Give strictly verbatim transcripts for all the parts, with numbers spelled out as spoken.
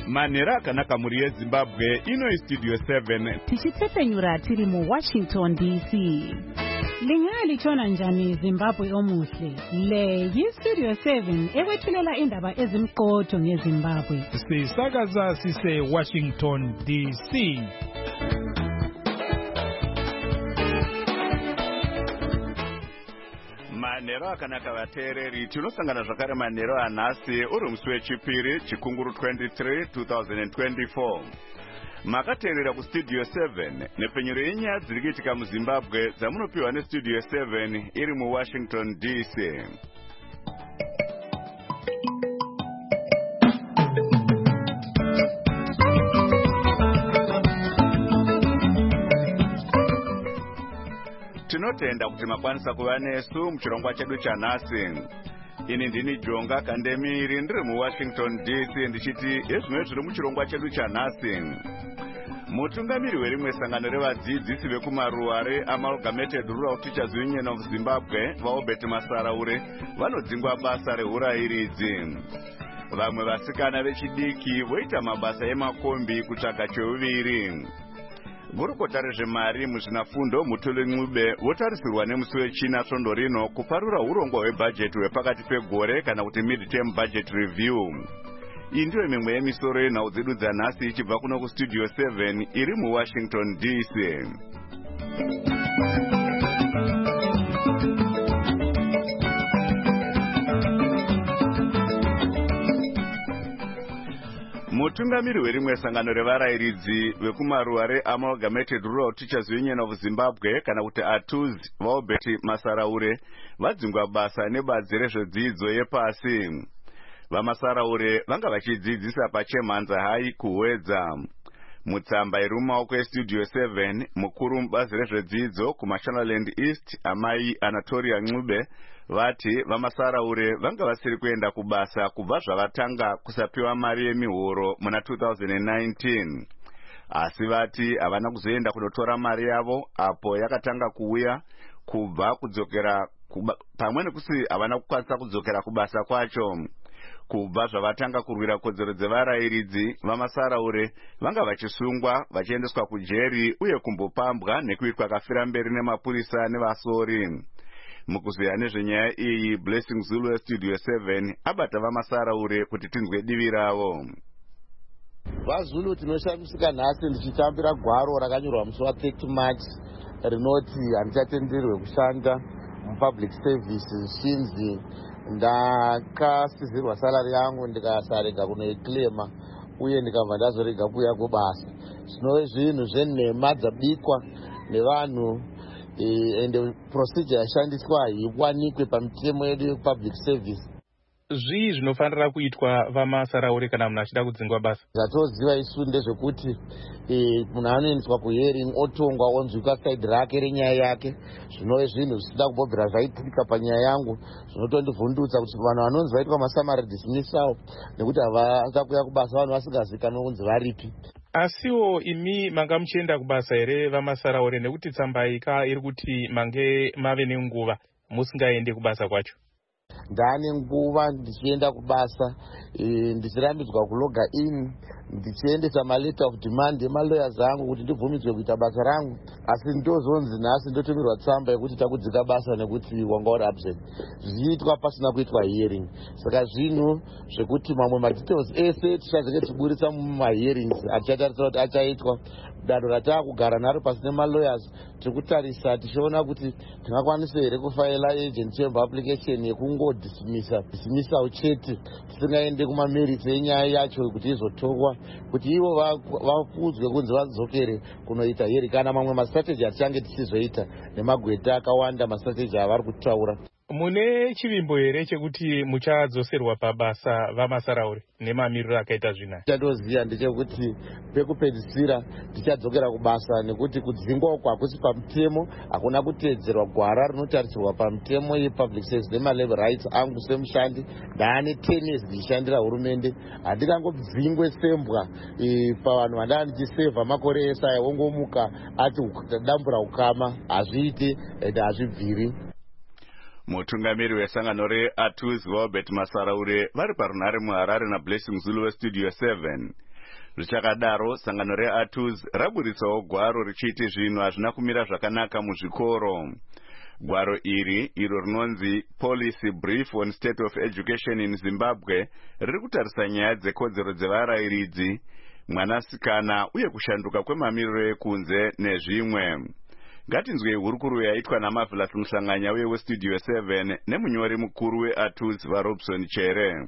manhero akanaka muri yezimbabwe ino istudio seven tichitsepenyura tiri muwashington D C. Lingalitshona njani Zimbabwe omuhle? Le yistudio seven ewethulela indaba ezimqotho ngeZimbabwe. Sisakaza sise Washington D C. manhero akanaka vateereri, tinosangana zvakare manhero anhasi uri musi wechipiri chikunguru twenty-three twenty twenty-four. Makateerera kustudio seven nepfenyuro yenyaya dziri kuitika muZimbabwe dzamunopiwa nestudio seven iri muWashington D C. Tinotenda kuti makwanisa kuva nesu muchirongwa chedu chanhasi. Ini ndini Jonga Kandemiri ndiri muWashington D C ndichiti ezvimwe zviri muchirongwa chedu chanhasi. Mutungamiri werimwe sangano revadzidzisi vekumaruare Amalgamated Rural Teachers Union of Zimbabwe vaObert Masaraure vanodzingwa basa reurayiridzi. Vamwe vasikana vechidiki voita mabasa emakombi kutsvaga cheuviri. Gurukota rezvemari muzvinafundo Mutuli Ncube votarisirwa nemusi wechina svondo rino kuparura urongwa hwebhajeti hwepakati pegore kana kuti mid-term budget review. Iyi ndiyo mimwe yemisoro yenhau dzedu dzanhasi ichibva kuno kustudio seven iri muWashington D C. Mutungamiri werimwe sangano revarayiridzi vekumaruare Amalgamated Rural Teachers Union of Zimbabwe kana kuti A T U Z vaObert Masaraure vadzingwa basa nebadzi rezvedzidzo yepasi. VaMasaraure vanga vachidzidzisa paChemhanza High kuHwedza. Mutsamba iri mumaoko estudio seven mukuru mubazi rezvedzidzo kuMashonaland East amai Anatolia Ncube vati vaMasaraure vanga vasiri kuenda kubasa kubva zvavatanga kusapiwa mari yemihoro muna two thousand nineteen. Asi vati havana kuzoenda kunotora mari yavo apo yakatanga kuuya kubva kudzokera kuba, pamwe nekusi havana kukwanisa kudzokera kubasa kwacho. Kubva zvavatanga kurwira kodzero dzevarayiridzi vaMasaraure vanga vachisungwa vachiendeswa kujeri uye kumbopambwa nekuitwa kafira mberi nemapurisa nevasori. Mukuziya nezvenyaya iyi Blessing Zulu Studio seven abata vaMasaraure kuti tinzwe divi ravo. VaZulu tinoshamisika nhasi ndichitambira gwaro rakanyorwa musi wa-thirty March rinoti handichatenderwe kushanda mupublic service zvinzi ndakasizirwa salari yangu ndikasarega kunoiclaima uye ndikabva ndazorega kuuya kubasa. Zvinove zvinhu zvenhema dzabikwa nevanhu ende procedure yashandiswa haikwanikwe pamitemo yedu yepublic service. Zvii zvinofanira kuitwa vaMasaraure kana munhu achida kudzingwa basa? Zvatoziva isu ndezvekuti munhu anoendeswa kuhearing otongwa onzwika side rake renyaya yake. Zvinove zvinhu zvisida kubobhera zvaitika panyaya yangu zvinotondivhundutsa kuti vanhu vanonzi vaitwa masamari dismissal nekuti havasa kuuya kubasa vanhu vasingazivikanwa kunzi varipi. Asiwo imi manga muchienda kubasa here vaMasaraure nekuti tsamba ika iri kuti mange mave nenguva musingaende kubasa kwacho? Ndane nguva ndichienda kubasa, ndichirambidzwa kuloga in, ndichiendesa maleta of demand emalawyers angu kuti ndibvumidzwe kuita basa rangu, asi ndozonzi nhasi ndotumirwa tsamba yekuti takudzika basa nekuti wanga uri absent. Zviitwa pasina kuitwa hearing. Saka zvinhu zvekuti mamwe madetails ese tichazenge tichiburisa mumahearings atichatarisira kuti achaitwa. Danho ratakugara naro pasi nemalawyers tikutarisa tichiona kuti tingakwanisa here kufaila agent chamber application yekungodismissa dismissal chete tisingaende kumamerits enyaya yacho kuti izotorwa kuti ivo vafudzwe kunzi vadzokere kunoita hearing kana mamwe mastrategy atichange tichizoita nemagweta akawanda mastrategy avari kutaura. Mune chivimbo here chekuti muchadzoserwa pabasa vaMasaraure nemamiriro akaita zvinaya? Chandooziva ndechekuti pekupedzisira tichadzokera kubasa nekuti kudzingwa uku hakusi pamutemo, hakuna kuteedzerwa gwara rinotarisirwa pamutemo yepublic service nemalabor rights angu semushandi. Ndaane ten years ndichishandira hurumende, handikangodzingwe sembwa pavanhu vandanga ndichisevha makore ese aya wongomuka ati dambura ukama. Hazviiti ende hazvibviri. Mutungamiri wesangano reA T U Z vaObert Masaraure vari parunhare muHarare naBlessing Zulu westudio seven. Zvichakadaro, sangano reATUZ rabuditsawo gwaro richiti zvinhu hazvina kumira zvakanaka muzvikoro. Gwaro iri, iro rinonzi Policy Brief on State of Education in Zimbabwe, riri kutarisa nyaya dzekodzero dzevarairidzi, mwanasikana uye kushanduka kwemamiriro ekunze nezvimwe. Ngatinzwei hurukuro yaitwa naMarvelous Musanganya weStudio seven nemunyori mukuru weATUZ vaRobson Chere.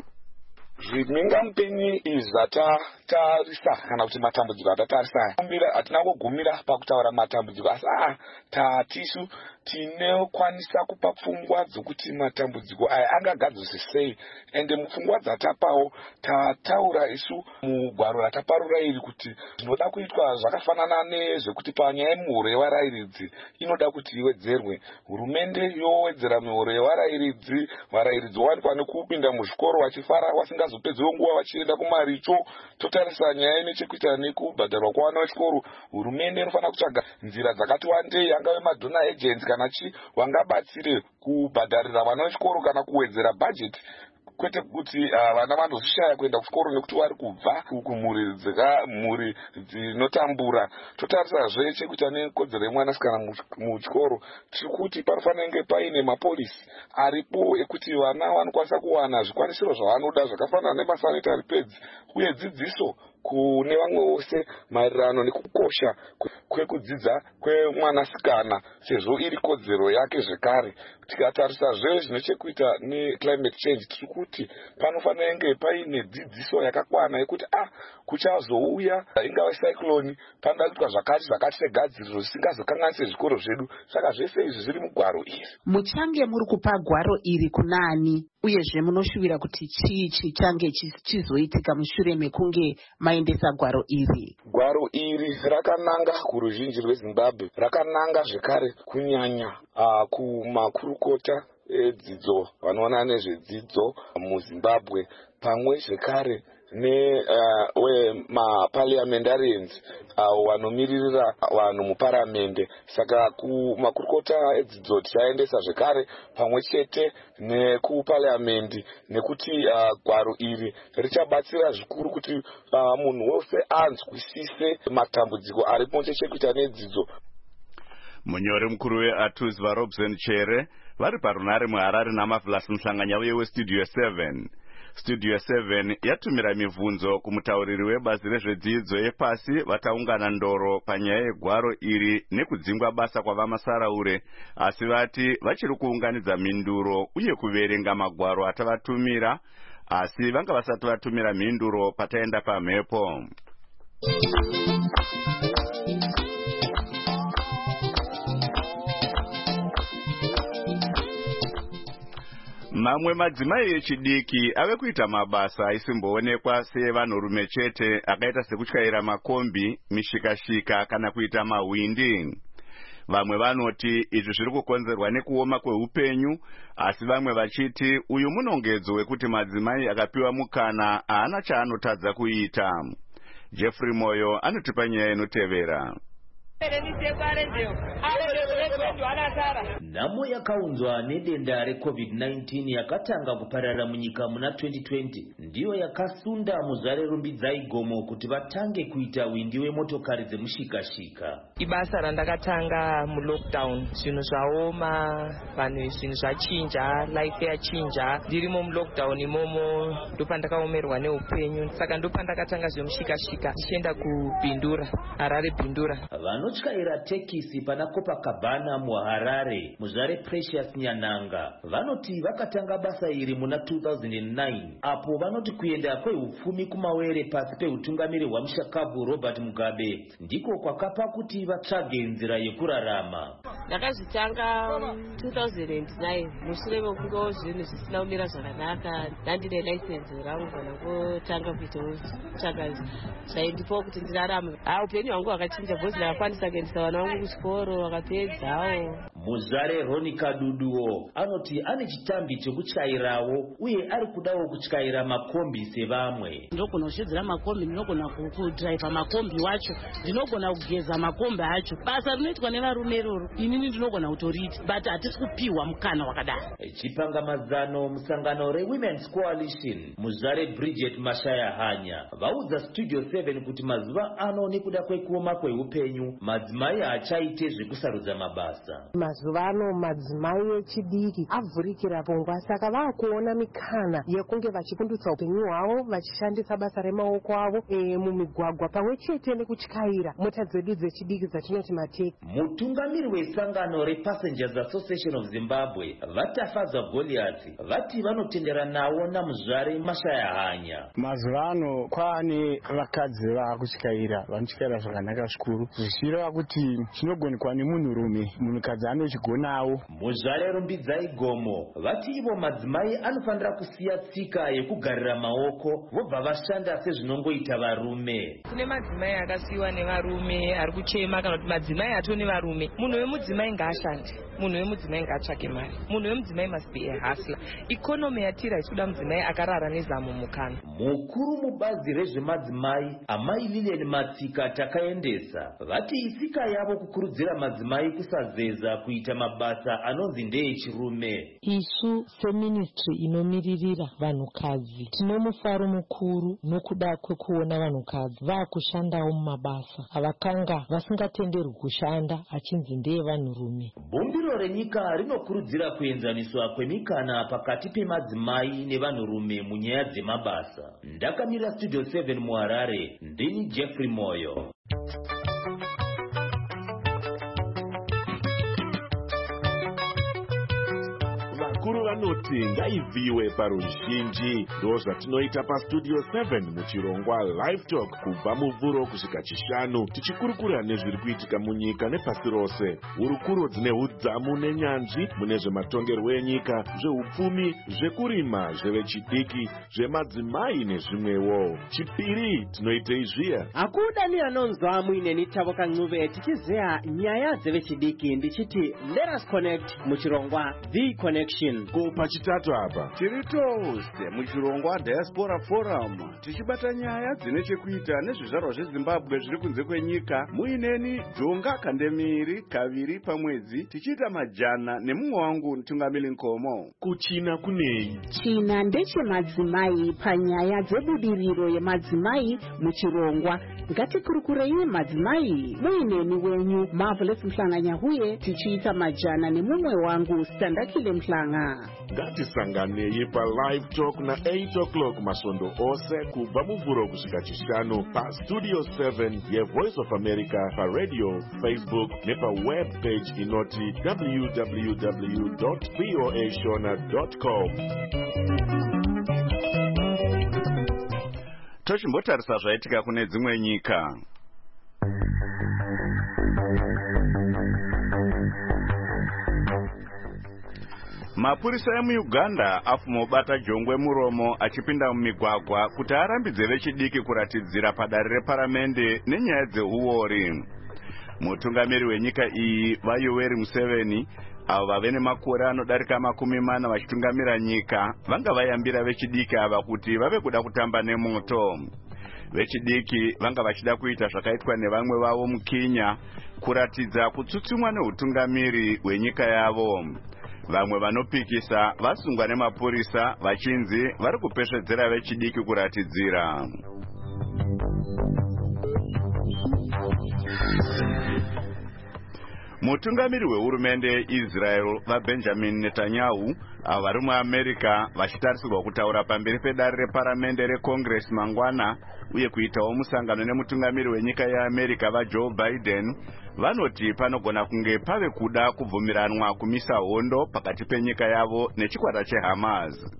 Zvimhingamupenyi izvi zvatatarisa kana kuti matambudziko atatarisa hatina kugumira pakutaura matambudziko asi a tatisu tinokwanisa kupa pfungwa dzokuti matambudziko aya angagadzirwa sei ende mupfungwa dzatapawo tataura isu mugwaro rataparura iri kuti zvinoda kuitwa zvakafanana nezvekuti panyaya yemuhuro yevarairidzi inoda kuti iwedzerwe. Hurumende yowedzera mihuro yevarairidzi, varairidzi wawanikwa nekupinda muzvikoro vachifara vasingazopedzewo nguva vachienda kumaricho. Totarisa nyaya inechekuita nekubhadharwa kwavana vechikoro, hurumende inofanira kutsvaga nzira dzakati wandei, angave madona agents kana chi wangabatsire kubhadharira vana vechikoro kana kuwedzera budget, kwete kuti vana uh, vanozvishaya kuenda kuchikoro nekuti vari kubva kumhuri dzeka mhuri dzinotambura. Totarisa zve chekuita nekodzero yemwanasikana muchikoro, tiri kuti panofanira kunge paine mapolisi aripo ekuti vana vanokwanisa kuwana zvikwanisiro zvavanoda zvakafanana nemasanitary pads uye dzidziso kune vamwe vose maererano nekukosha kwekudzidza kwemwanasikana sezvo iri kodzero yake zvekare. Tikatarisa zve zvinechekuita neclimate change, tiri kuti panofanira kunge paine dzidziso yakakwana yekuti ah kuchazouya ingava cyclone panoda kuitwa zvakati zvakati segadziriro zvisingazokanganise zvikoro zvedu. Saka zvese izvi zviri mugwaro iri. Muchange muri kupa gwaro iri kunani uyezve munoshuvira kuti chii chichange chizoitika mushure mekunge maendesa gwaro iri? Gwaro iri rakananga kuruzhinji rweZimbabwe, rakananga zvekare kunyanya uh, kumakurukota edzidzo vanoona nezvedzidzo muZimbabwe, pamwe zvekare ne uh, we maparliamentarians avo uh, vanomiririra vanhu muparamende. Saka kumakurukota edzidzo tichaendesa zvekare pamwe chete nekuparliamendi, nekuti uh, gwaro iri richabatsira zvikuru kuti uh, munhu wose anzwisise matambudziko aripo chechekuita nedzidzo. Munyori mukuru weATUZ vaRobson Chere vari parunare muHarare naMarvelous Musanganya weStudio seven. Studio seven yatumira mibvunzo kumutauriri webazi rezvedzidzo yepasi vataungana ndoro panyaya yegwaro iri nekudzingwa basa kwavamasaraure, asi vati vachiri kuunganidza mhinduro uye kuverenga magwaro atavatumira, asi vanga vasati vatumira mhinduro pataenda pamhepo. Mamwe madzimai echidiki ave kuita mabasa aisimboonekwa sevanhurume chete, akaita sekutyaira makombi, mishikashika kana kuita mahwindi. Vamwe vanoti izvi zviri kukonzerwa nekuoma kweupenyu, asi vamwe vachiti uyu munongedzo wekuti madzimai akapiwa mukana haana chaanotadza kuita. Jeffrey Moyo anotipa nyaya inotevera. Nhamo yakaunzwa nedenda reCovid nineteen yakatanga kuparara munyika muna twenty twenty ndiyo yakasunda muzvarerumbidzai gomo kuti vatange kuita windi wemotokari dzemushikashika. Ibasa randakatanga mulockdown, zvinhu zvaoma, vanhu zvinhu zvachinja, life yachinja. Ndirimo mulockdown imomo ndopandakaomerwa neupenyu, saka ndopandakatanga zvemushikashika ndichienda kubhindura, Harare Bhindura. Vanotyaira tekisi pana Copacabana muHarare, muzvare Precious Nyananga, vanoti vakatanga basa iri muna two thousand nine, apo vanoti kuenda kwehupfumi kumawere pasi pehutungamiri hwamushakabvu Robert Mugabe ndiko kwakapa kuti vatsvage nzira yekurarama. Ndakazvitanga two thousand nine mushure mekunge zvinhu zvisina kumira zvakanaka, ndandine license rangu kana kutanga kuitawo tsvaga zvaindipawo kuti ndirarame. Ah, upenyu hwangu hwakachinja bhozi ndakakwanisa kuendesa vana vangu kuchikoro vakapedzawo. Muzvare Roni Kaduduwo anoti ane chitambi chekutyairawo uye ari kudawo kutyaira makombi sevamwe. Ndinogona kushidzira makombi, ndinogona kudhiraivha makombi wacho, ndinogona kugeza makombi acho. Basa rinoitwa nevarume iroro inini ndinogona kutoriita, but hatisi kupiwa mukana wakadaro. Chipangamadzano musangano reWomen's Coalition Muzvare Bridget Mashaya Hanya vaudza Studio seven kuti mazuva ano nekuda kwekuoma kweupenyu madzimai haachaite zvekusarudza mabasa. Mazuva ano madzimai echidiki avhurikira pfungwa, saka vakuona mikana yekunge vachipundutsa upenyu hwavo vachishandisa basa remaoko avo e, mumigwagwa pamwe chete nekutyaira mota dzedu dzechidiki dzatinoti mateki. Mutungamiri wesangano rePassengers Association of Zimbabwe Vatafadzwa Goliath vati vanotendera nawo naMuzvare Mashaya Hanya. Mazuva ano kwaane vakadzi vaakutyaira vanotyaira zvakanaka zvikuru zvichireva kuti zvinogonekwa nemunhurume, munhukadzi anochigonawo. Muzvare Rumbidzai Gomo vati ivo madzimai anofanira kusiya tsika yekugarira maoko vobva vashanda sezvinongoita varume. Kune madzimai akasiyiwa nevarume ari kuchema kana kuti madzimai atone varume. Munhu wemudzimai ngaashande, munhu wemudzimai ngaatsvake mari, munhu wemudzimai must be a hustler. Ikonomi yatira ichida mudzimai akarara nezamu mukana. Mukuru mubazi rezvemadzimai Amai Lilian Matsika takaendesa vati isika yavo kukurudzira madzimai kusazeza kuita mabasa anonzi ndeechirume. Isu seministry inomiririra vanhukadzi tino mufaro mukuru nokuda kwekuona vanhukadzi vaakushandawo mumabasa avakanga vasingatenderwi kushanda achinzi ndeevanhurume. Bumbiro renyika rinokurudzira kuenzaniswa kwemikana pakati pemadzimai nevanhurume munyaya dzemabasa. Ndakamira Studio seven muHarare, ndini Jeffrey Moyo. Vakuru vanoti ngaivhiwe paruzhinji, ndo zvatinoita paStudio seven muchirongwa Live Talk kubva muvhuro kusvika chishanu, tichikurukura nezviri kuitika munyika nepasi rose. Hurukuro dzine hudzamu nenyanzvi mune zvematongerwo enyika, zveupfumi, zvekurima, zvevechidiki, zvemadzimai nezvimwewo. Chipiri tinoitei zviya. Akuda ni anonzwa muineni Tavo Kancuve tichizeya nyaya dzevechidiki ndichiti let us connect muchirongwa The Connection. Ko pachitatu apa tiri tose muchirongwa Diaspora Forum tichibata nyaya dzine chekuita nezvizvarwa zveZimbabwe zviri kunze kwenyika. Muineni Jonga Kandemiri kaviri pamwedzi tichiita majana nemumwe wangu Mtungamiri Nkomo. Kuchina kunei? China ndechemadzimai panyaya dzebudiriro yemadzimai muchirongwa. Ngatikurukurei madzimai muineni wenyu Marvelous Mhlanganyahuye tichiita majana nemumwe wangu Standakile Mhlanga. Ngatisanganei paLive Talk na eight o'clock masondo ose kubva muvhuro kusvika chishanu paStudio seven yeVoice of America paradio, Facebook nepaweb page inoti w w w dot voa shona dot com. Tochimbotarisa zvaitika kune dzimwe nyika. Mapurisa emuUganda afuma kubata jongwe muromo achipinda mumigwagwa kuti arambidze vechidiki kuratidzira padare reparamende nenyaya dzeuori. Mutungamiri wenyika iyi vaYoweri Museveni avo vave nemakore anodarika makumi mana vachitungamira nyika vanga vayambira vechidiki ava kuti vave kuda kutamba nemoto. Vechidiki vanga vachida kuita zvakaitwa nevamwe vavo muKenya, kuratidza kutsutsumwa neutungamiri hwenyika yavo. Vamwe vanopikisa vasungwa nemapurisa vachinzi vari kupesvedzera vechidiki kuratidzira. Mutungamiri wehurumende yeIsrael vaBenjamin Netanyahu avo vari muAmerica vachitarisirwa kutaura pamberi pedare reparamende reCongress mangwana uye kuitawo musangano nemutungamiri wenyika yeAmerica vaJoe Biden vanoti panogona kunge pave kuda kubvumiranwa kumisa hondo pakati penyika yavo nechikwata cheHamas.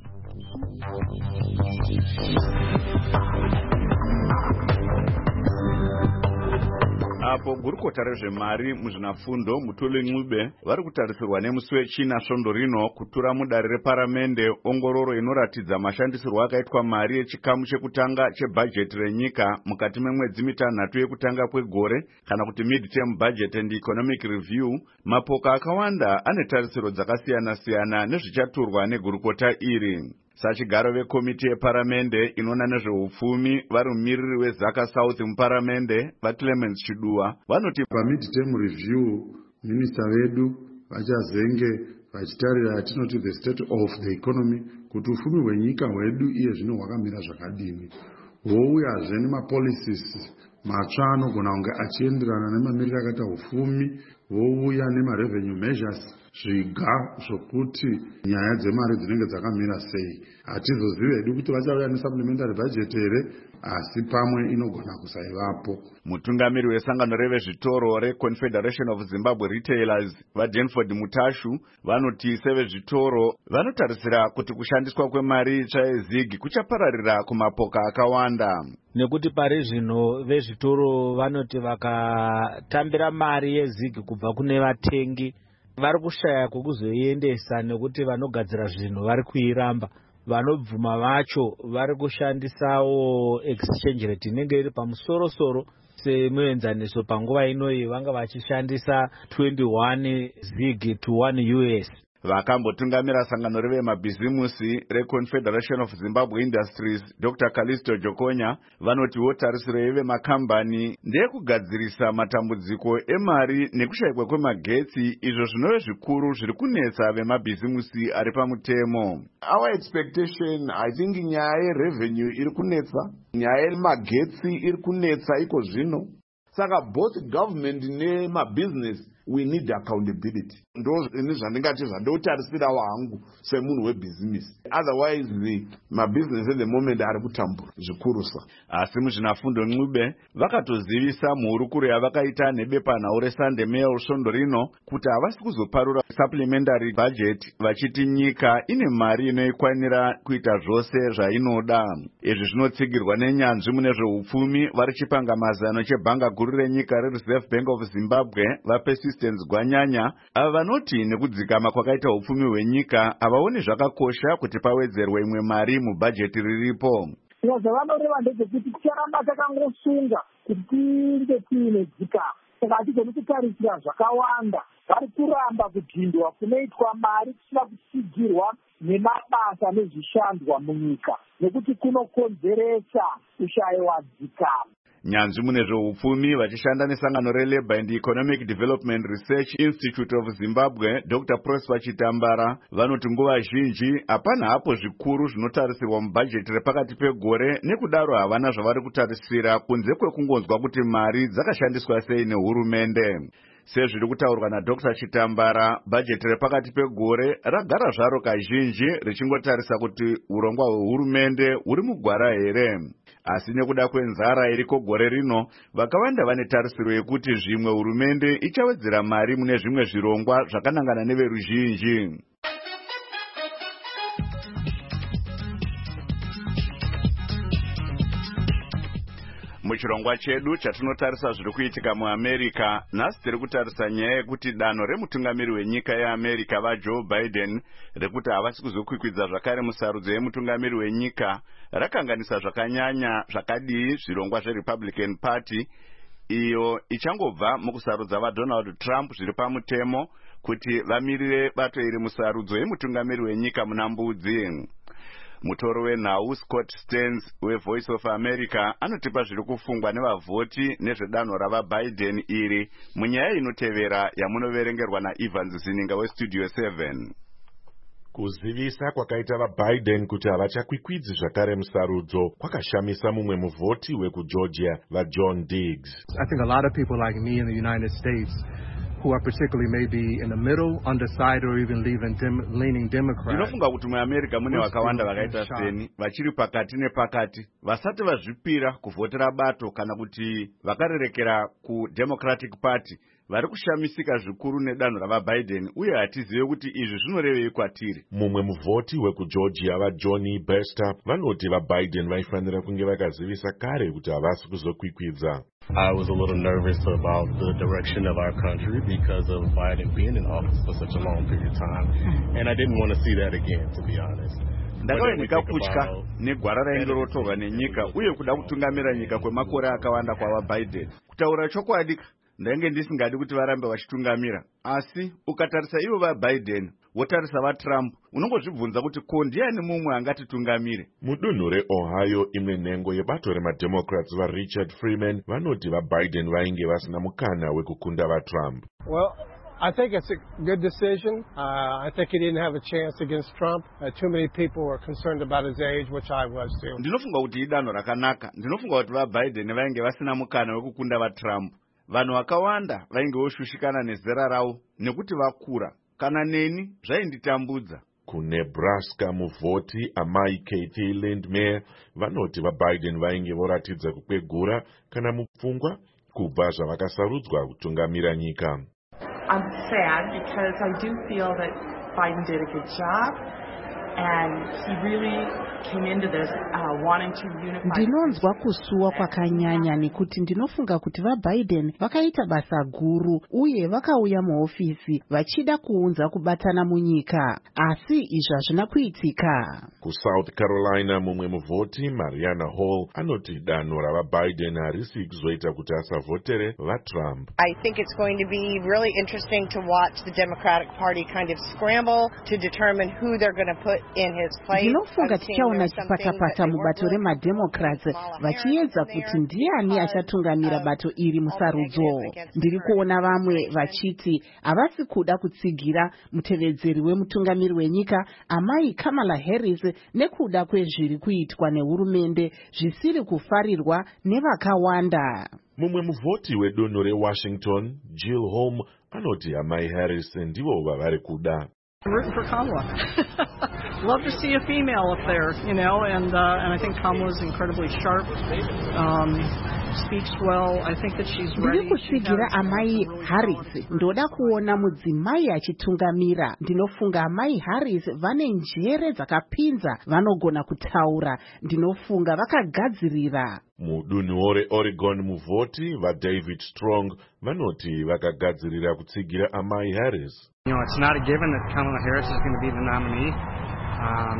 apo gurukota rezvemari muzvinafundo Mutuli Ncube vari kutarisirwa nemusi wechina svondo rino kutura mudare reparamende ongororo inoratidza mashandisirwo akaitwa mari yechikamu chekutanga chebhajeti renyika mukati memwedzi mitanhatu yekutanga kwegore kana kuti mid-term budget and economic review. Mapoka akawanda ane tarisiro dzakasiyana-siyana nezvichaturwa negurukota iri. Sachigaro vekomiti yeparamende inoona nezveupfumi vari mumiriri weZaka South muparamende vaClemens Chiduwa vanoti pamid-term review minista vedu vachazenge vachitarira atinoti the state of the economy kuti ufumi hwenyika hwedu iye zvino hwakamira zvakadini, vouyazve nemapolicies matsva anogona kunge achienderana nemamiriro akaita ufumi, vouya nemarevenue measures zviga zvokuti nyaya dzemari dzinenge dzakamira sei. Hatizozivi hedu kuti vachauya nesupplementary budget here, asi pamwe inogona kusaivapo. Mutungamiri wesangano revezvitoro reConfederation of Zimbabwe Retailers vaDenford Mutashu vanoti sevezvitoro vanotarisira kuti kushandiswa kwemari itsva yezigi kuchapararira kumapoka akawanda. Nekuti pari zvino vezvitoro vanoti vakatambira mari yezigi kubva kune vatengi vari kushaya kwekuzoiendesa, nekuti vanogadzira zvinhu vari kuiramba. Vanobvuma vacho vari kushandisawo exchange rate inenge iri pamusoro-soro semuenzaniso. Panguva inoyi vanga vachishandisa twenty-one zig to one U S. Vakambotungamira sangano revemabhizimusi reConfederation of Zimbabwe Industries Doctor Callisto Jokonya vanoti tarisiro yevemakambani ndeyekugadzirisa matambudziko emari nekushayikwa kwemagetsi, izvo zvinove zvikuru zviri kunetsa vemabhizimusi ari pamutemo. Our expectation, I think, nyaya yerevenue iri kunetsa, nyaya yemagetsi iri kunetsa iko zvino. Saka both government nemabusiness we need accountability. Ndo ini zvandingati zvandotarisira wangu semunhu webusiness. Otherwise the my business at the moment ari kutambura zvikurusa. Asi muzvinafundo Ncube vakatozivisa muhurukuro yavakaita nebepanhau reSunday Mail svondo rino kuti havasi kuzoparura supplementary budget vachiti nyika ine mari inoikwanira kuita zvose zvainoda. Izvi zvinotsigirwa nenyanzvi mune zveupfumi vari chipanga mazano chebhanga guru renyika reReserve Bank of Zimbabwe vaPersistence Gwanyanya ava vanoti nekudzikama kwakaita upfumi hwenyika havaoni zvakakosha kuti pawedzerwe imwe mari mubhajeti riripo. Zvavanoreva ndezvekuti ticharamba takangosunga kuti tinge tiine dzikama, saka hatigoni kutarisira zvakawanda. Vari kuramba kudhindwa kunoitwa mari kusina kutsigirwa nemabasa nezvishandwa munyika, nekuti kunokonzeresa kushayiwa dzikama. Nyanzvi mune zveupfumi vachishanda nesangano reLabour and Economic Development Research Institute of Zimbabwe Doctor Prosper Chitambara vanoti nguva zhinji hapana hapo zvikuru zvinotarisirwa mubhajeti repakati pegore, nekudaro havana zvavari kutarisira kunze kwekungonzwa kuti mari dzakashandiswa sei nehurumende. Sezviri kutaurwa naDoctor Chitambara, bhajeti repakati pegore ragara zvaro kazhinji richingotarisa kuti urongwa hwehurumende huri mugwara here. Asi nekuda kwenzara iriko gore rino, vakawanda vane tarisiro yekuti zvimwe hurumende ichawedzera mari mune zvimwe zvirongwa zvakanangana neveruzhinji. Muchirongwa chedu chatinotarisa zviri kuitika muAmerica, nhasi tiri kutarisa nyaya yekuti danho remutungamiri wenyika yeAmerica vaJoe Biden rekuti havasi kuzokwikwidza zvakare musarudzo yemutungamiri wenyika rakanganisa zvakanyanya zvakadii zvirongwa zveRepublican Party iyo ichangobva mukusarudza vaDonald Trump zviri pamutemo kuti vamirire bato iri musarudzo yemutungamiri wenyika muna mbudzi. Mutoro wenhau Scott Stearns weVoice of America anotipa zviri kufungwa nevavhoti nezvedanho ravaBiden iri munyaya inotevera yamunoverengerwa naEvans Zininga weStudio seven. Kuzivisa kwakaita vaBiden kuti havachakwikwidzi zvakare musarudzo kwakashamisa mumwe muvhoti wekuGeorgia vaJohn Diggs. I think a lot of people like me in the United States who are particularly maybe in the middle, undecided, or even leaving dem leaning Democrat. Ndinofunga kuti muAmerica mune vakawanda vakaita seni vachiri pakati nepakati vasati vazvipira kuvhotera bato kana kuti vakarerekera kuDemocratic Party vari kushamisika zvikuru nedanho ravaBiden uye hatizive kuti izvi zvinorevei kwatiri. Mumwe muvhoti wekuGeorgia vaJohnny Bester vanoti vaBiden vaifanira kunge vakazivisa kare kuti havasi kuzokwikwidza. I was a little nervous about the direction of our country because of Biden being in office for such a long period of time, and I didn't want to see that again, to be honest. Ndakauya ndikakutya negwara rainge rotorwa nenyika uye kuda kutungamira nyika kwemakore akawanda kwava Biden. Kutaura chokwadi, ndainge ndisingadi kuti varambe vachitungamira, asi ukatarisa ivo vaBiden wotarisa vaTrump unongozvibvunza kuti ko ndiani mumwe angatitungamire. Mudunhu reOhio, imwe nhengo yebato remademocrats vaRichard Freeman vanoti vaBiden vainge vasina mukana wekukunda vaTrump. Well, I think it's a good decision. Uh, I think he didn't have a chance against Trump. Uh, too many people were concerned about his age, which I was too. Ndinofunga kuti idanho rakanaka. Ndinofunga kuti vaBiden vainge vasina mukana wekukunda vaTrump. Vanhu vakawanda vainge voshushikana nezera ravo nekuti vakura. Kana neni zvainditambudza. KuNebraska, muvhoti amai Kathy Lindmer vanoti vaBiden vainge voratidza kukwegura kana mupfungwa kubva zvavakasarudzwa kutungamira nyika. I'm sad because I do feel that Biden did a good job, and he really came into this uh, wanting to unify. Ndinonzwa kusuwa kwakanyanya nekuti ndinofunga kuti vaBiden vakaita basa guru uye vakauya muofisi vachida kuunza kubatana munyika, asi izvi hazvina kuitika. KuSouth Carolina, mumwe muvhoti Mariana Hall anoti danho ravaBiden harisi kuzoita kuti asavhotere vaTrump. I think it's going to be really interesting to watch the Democratic Party kind of scramble to determine who they're going to put in his place. Ndinofunga tichaona chipatapata mubato remademocrats vachiedza kuti ndiani achatungamira bato iri musarudzo. Ndiri kuona vamwe vachiti havasi kuda kutsigira mutevedzeri wemutungamiri wenyika amai Kamala Harris nekuda kwezviri kuitwa nehurumende zvisiri kufarirwa nevakawanda. Mumwe muvhoti wedunhu reWashington, Jill Holm, anoti amai Harris ndivo vavari kuda. I'm rooting for Kamala. Love to see a female up there, you know, and uh, and I think Kamala's incredibly sharp, um, speaks well. I think that she's ready. Ndiri kutsigira amai Harris. Ndoda kuona mudzimai achitungamira. Ndinofunga amai Harris vane njere dzakapinza, vanogona kutaura. Ndinofunga vakagadzirira. Mudunhu reOregon, muvhoti vaDavid Strong vanoti vakagadzirira kutsigira amai Harris. You know, it's not a given that Kamala Harris is going to be the nominee. Um,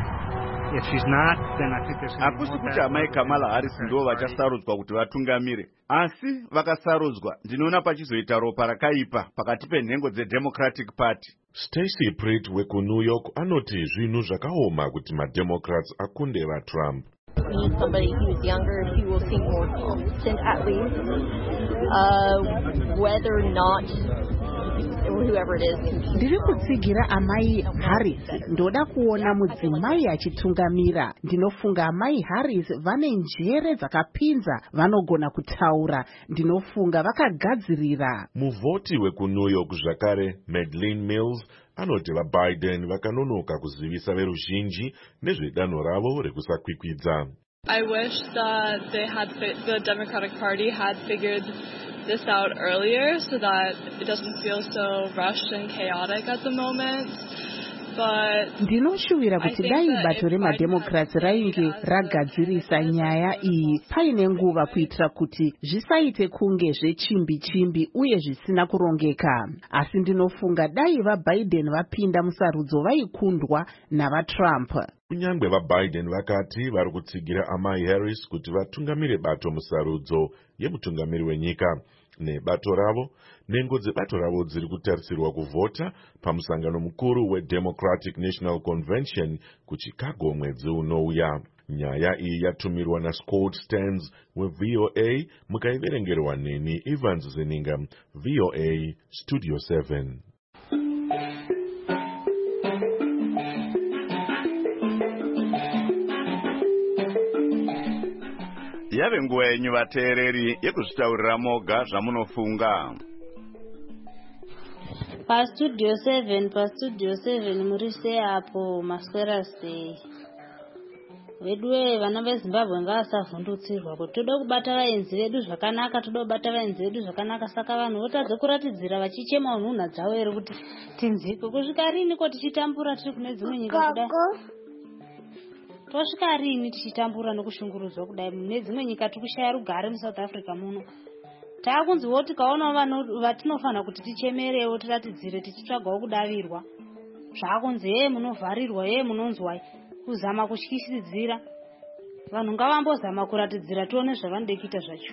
if she's not, then I think there's going to be more kuti amai Kamala Harris ndo vachasarudzwa kuti vatungamire. Asi vakasarudzwa, ndinoona pachizoita ropa rakaipa pakati penhengo dzeDemocratic Party. Stacey Pritt wekuNew York anoti zvinhu zvakaoma kuti maDemocrats akunde vaTrump. We need somebody who's younger, who will seem more consistent at least, uh, whether or not whoever it is. Ndiri kutsigira amai Harris. Ndoda kuona mudzimai achitungamira. Ndinofunga amai Harris vane njere dzakapinza, vanogona kutaura. Ndinofunga vakagadzirira. Muvhoti wekuNew York zvakare, Madeleine Mills, anoti vaBiden vakanonoka kuzivisa veruzhinji nezvedanho ravo rekusakwikwidza. I wish that they had the Democratic Party had figured this out earlier so that it doesn't feel so rushed and chaotic at the moment. But ndinoshuvira kuti dai bato remademocrats rainge ragadzirisa nyaya iyi paine nguva kuitira kuti zvisaite kunge zvechimbi chimbi uye zvisina kurongeka. Asi ndinofunga dai vaBiden vapinda musarudzo vaikundwa navaTrump. Kunyangwe vaBiden vakati vari kutsigira amai Harris kuti vatungamire bato musarudzo yemutungamiri wenyika. Nebato ravo, nhengo dzebato ravo dziri kutarisirwa kuvhota pamusangano mukuru weDemocratic National Convention kuChicago mwedzi unouya. Nyaya iyi yatumirwa naScott Stearns weV O A, mukaiverengerwa neni Evans Zeninga, V O A Studio seven. Yave nguva yenyu vateereri yekuzvitaurira moga zvamunofunga. PaStudio seven, PaStudio seven muri sei apo maswera sei? Veduwe vana veZimbabwe ngavasavhundutsirwa kuti toda kubata vaenzi vedu zvakanaka, toda kubata vaenzi vedu zvakanaka, saka vanhu votadza kuratidzira vachichema nhunha dzavo ere kuti tinziko kusvika rini ko tichitambura tiri kune dzimwe nyika kudai. tosvika rini tichitambura nokushungurudzwa kudai? Mune dzimwe nyika tiri kushaya rugare muSouth Africa muno. Taakunziwo tikaonawo vatinofanira kuti tichemerewo tiratidzire tichitsvagawo kudavirwa. Zvaakunzi ye munovharirwa ye munonzwai kuzama kutyisidzira. Vanhu ngavambozama kuratidzira tione zvavanode kuita zvacho.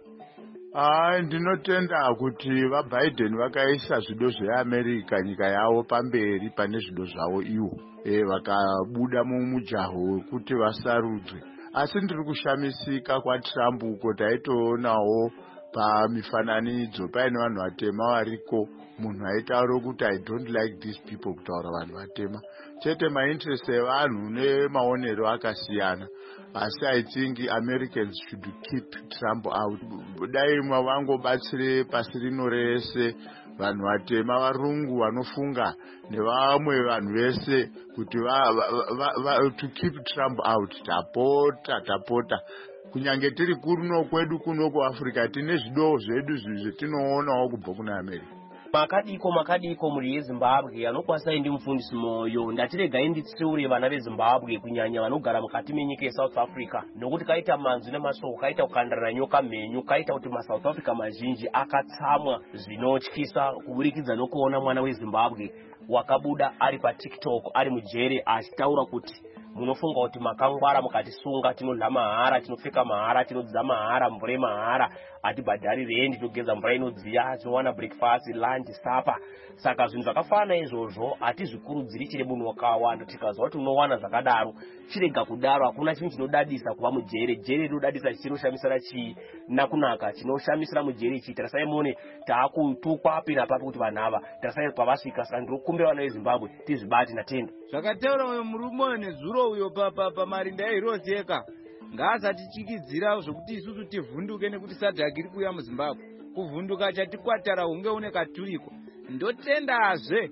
Ah, ndinotenda kuti vaBiden vakaisa zvido zveAmerica nyika yavo pamberi pane zvido zvavo ivo. E, vakabuda mumujaho wekuti vasarudzwe. Asi ndiri kushamisika kwaTrump uko taitoonawo pamifananidzo paine vanhu vatema variko, munhu aitaura kuti I don't like these people, kutaura vanhu vatema. Chete mainterest evanhu nemaonero akasiyana. Asi I think Americans should keep Trump out. Dai mavangobatsire pasi rino rese vanhu vatema varungu vanofunga nevamwe vanhu vese kuti va, va, va, to keep Trump out. Tapota tapota kunyange tiri kuno kwedu kuno kuAfrica tine zvidoo zvedu zvetinoonawo kubva kuna America. Makadiko makadiko muri yeZimbabwe anokwasa indi mufundisi moyo ndatiregai nditseure vana veZimbabwe kunyanya vanogara mukati menyika yeSouth Africa nokuti kaita manzwi nemashoko kaita kukandirana nyoka mhenyu kaita kuti maSouth Africa mazhinji akatsamwa zvinotyisa kuburikidza nokuona mwana weZimbabwe wakabuda ari paTikTok ari mujere achitaura kuti munofunga kuti makangwara mukatisunga tinodla mahara tinopfeka mahara tinodzidza mahara mvura mahara atibhadhari rendi togeza mvura inodziya tinowana breakfast lunch supper. Saka zvinhu zvakafanana izvozvo hatizvikurudziri chiri munhu wakawanda tikazwa kuti unowana zvakadaro chirega kudaro. Hakuna chinhu chinodadisa kuva mujere. Jere rinodadisa chichinoshamisa chii nakunaka chinoshamisira mujere ichi tarasai muone taakutukwa pina papo kuti vanhu ava tarasai pavasvika. Saka ndinokumbira vana veZimbabwe tizvibate natenda. Zvakataura uyo murume uyo nezuro uyo pamarinda eHiroseka ngaasatichikidzira zvokuti isusu tivhunduke nekuti sadhaki iri kuuya muZimbabwe. Kuvhunduka chatikwatara hunge une katuriko. Ndotendazve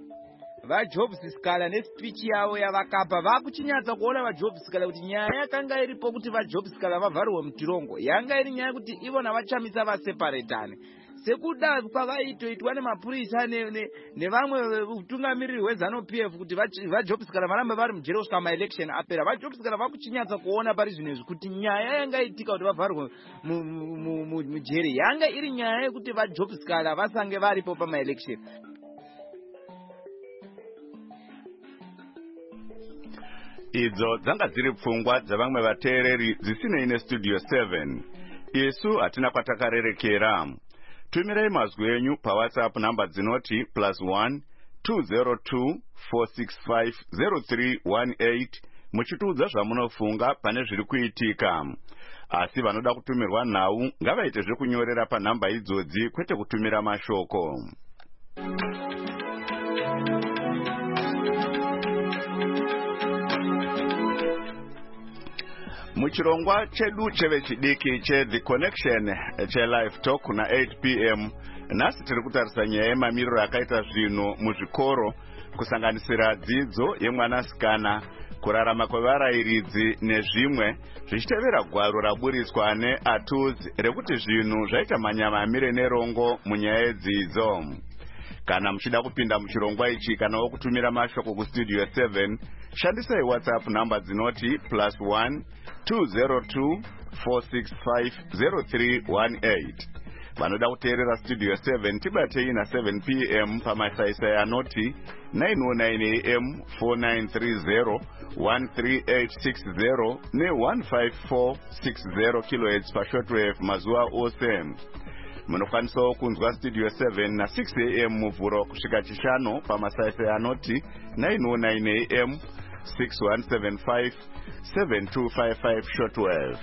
vaJobs Skala nespeech yavo yavakapa vakuchinyatsa kuona vaJobs Skala kuti nyaya yakanga iripo kuti vaJobs Skala vavharirwe mutirongo yanga iri nyaya kuti ivona vachamisa vaseparatane sekuda kwavaitoitwa nemapurisa nevamwe utungamiriri hweZanu P F kuti vaJobs Skala varambe vari mujere kusvika maelection apera. VaJobs Skala vakuchinyatsa kuona pari zvinezvi kuti nyaya yanga itika kuti vavharirwe mujere yanga iri nyaya yekuti vaJobs Skala vasange varipo pamaelection. Idzo dzanga dziri pfungwa dzavamwe vateereri dzisinei nestudio seven. Isu hatina kwatakarerekera. Tumirai mazwi enyu paWhatsApp namba dzinoti plus one two zero two four six five zero three one eight muchitiudza zvamunofunga pane zviri kuitika. Asi vanoda kutumirwa nhau ngavaite zvekunyorera panhamba idzodzi kwete kutumira mashoko. Muchirongwa chedu chevechidiki che The Connection che Live Talk na eight p m nasi tiri kutarisa nyaya yemamiriro akaita zvinhu muzvikoro kusanganisira dzidzo yemwanasikana, kurarama kwevarayiridzi nezvimwe zvichitevera gwaro raburiswa neATUZ rekuti zvinhu zvaita manyamamire nerongo munyaya yedzidzo. Kana muchida kupinda muchirongwa ichi kana wokutumira mashoko kustudio seven shandisai WhatsApp namba dzinoti plus one two zero two four six five zero three one eight. Vanoda kuteerera studio seven tibatei na seven p m pamasaisai anoti nine oh nine a m four nine three zero one three eight six zero ne one five four six zero kilohertz pashortwave mazuva ose. Munokwanisawo kunzwa studio seven na six a m muvhuro kusvika chishanu pamasaisai anoti nine oh nine a m six one seven five seven two five five shortwave.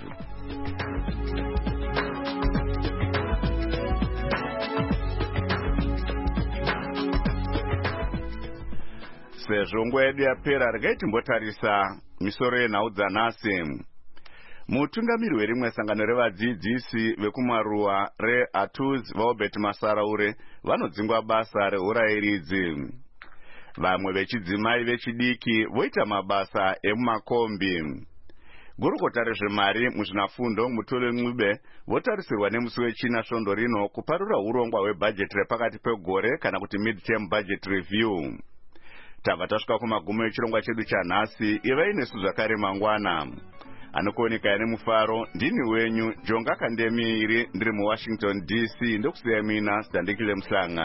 Sezvo nguva yedu yapera regai timbotarisa misoro yenhau dzanhasi. Mutungamiri werimwe sangano revadzidzisi vekumaruwa reATUZ vaObert Masaraure vanodzingwa basa reurayiridzi. Vamwe vechidzimai vechidiki voita mabasa emumakombi. Gurukota rezvemari muzvinafundo Mutole Ncube votarisirwa nemusi wechina svondo rino kuparura urongwa hwebhajeti repakati pegore kana kuti mid-term budget review. tabva tasvika kumagumo echirongwa chedu chanhasi. ivai nesu zvakare mangwana. Anokuoneka nemufaro ndini wenyu Jonga Kandemiri ndiri muWashington D C ndokusiya mina Sitandikile Mhlanga.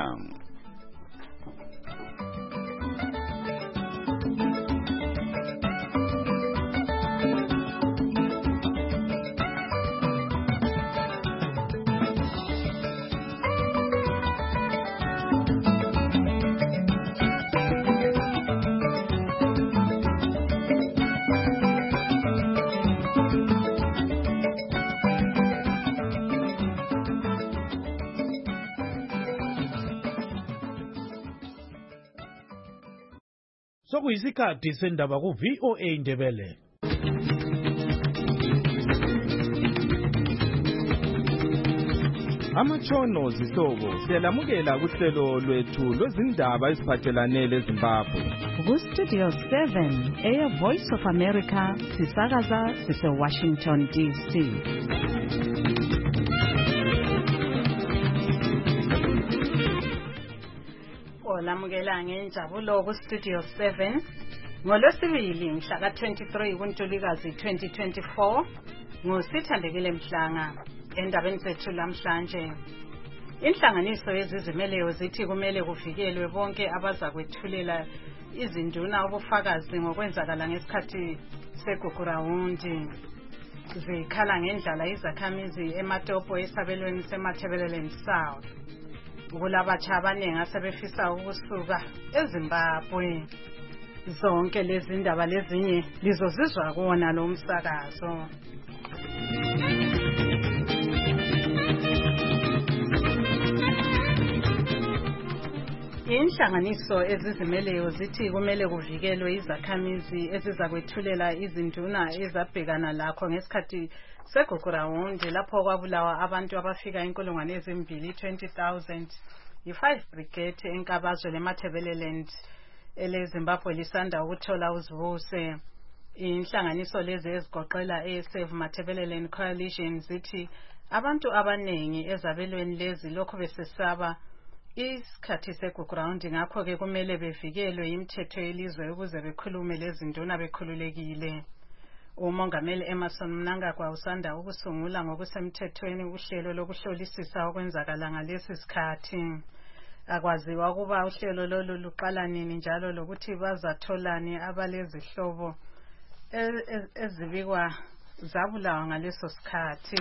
Sokuyisikhathi sendaba ku V O A Ndebele. Amatshono zihlobo siyalamukela kuhlelo lwethu lwezindaba eziphathelane leZimbabwe. Ku Studio seven, Air Voice of America, sisakaza sise Washington D C. Olamukela ngenjabulo ku Studio seven ngolwesibili mhla ka twenty-three kuNtulikazi twenty twenty-four ngusithandekile Mhlanga. Endabeni zethu lamhlanje, inhlanganiso yezizimeleyo zithi kumele kuvikelwe bonke abaza kwethulela izinduna ubufakazi ngokwenzakala ngesikhathi segugurawundi. Zikhala ngendlala izakhamizi eMatopo esabelweni seMatabeleland South. Ukulabatsha abaningi asebefisa ukusuka eZimbabwe. Zonke lezi ndaba lezinye lizozizwa kuona lo msakazo. Inhlanganiso ezizimeleyo zithi kumele kuvikelwe izakhamizi ezizakwethulela izinduna ezabhekana lakho ngesikhathi segugurawundi lapho kwabulawa abantu abafika inkulungwane ezimbili twenty thousand. I-five brigade enkabazwe leMatabeleland eleZimbabwe lisanda ukuthola uzibuse. Inhlanganiso lezi ezigoqela eSave Matabeleland Coalition zithi abantu abanengi ezabelweni lezi lokho besesaba isikhathi segugurawundi, ngakho ke kumele bevikelwe imithetho yelizwe ukuze bekhulume lezinduna bekhululekile. Umongameli Emerson Mnangagwa usanda ukusungula ngokusemthethweni uhlelo lokuhlolisisa okwenzakala ngalesi sikhathi. Akwaziwa ukuba uhlelo lolu luqala nini njalo lokuthi bazatholani abalezihlobo ezibikwa zabulawa ngaleso sikhathi.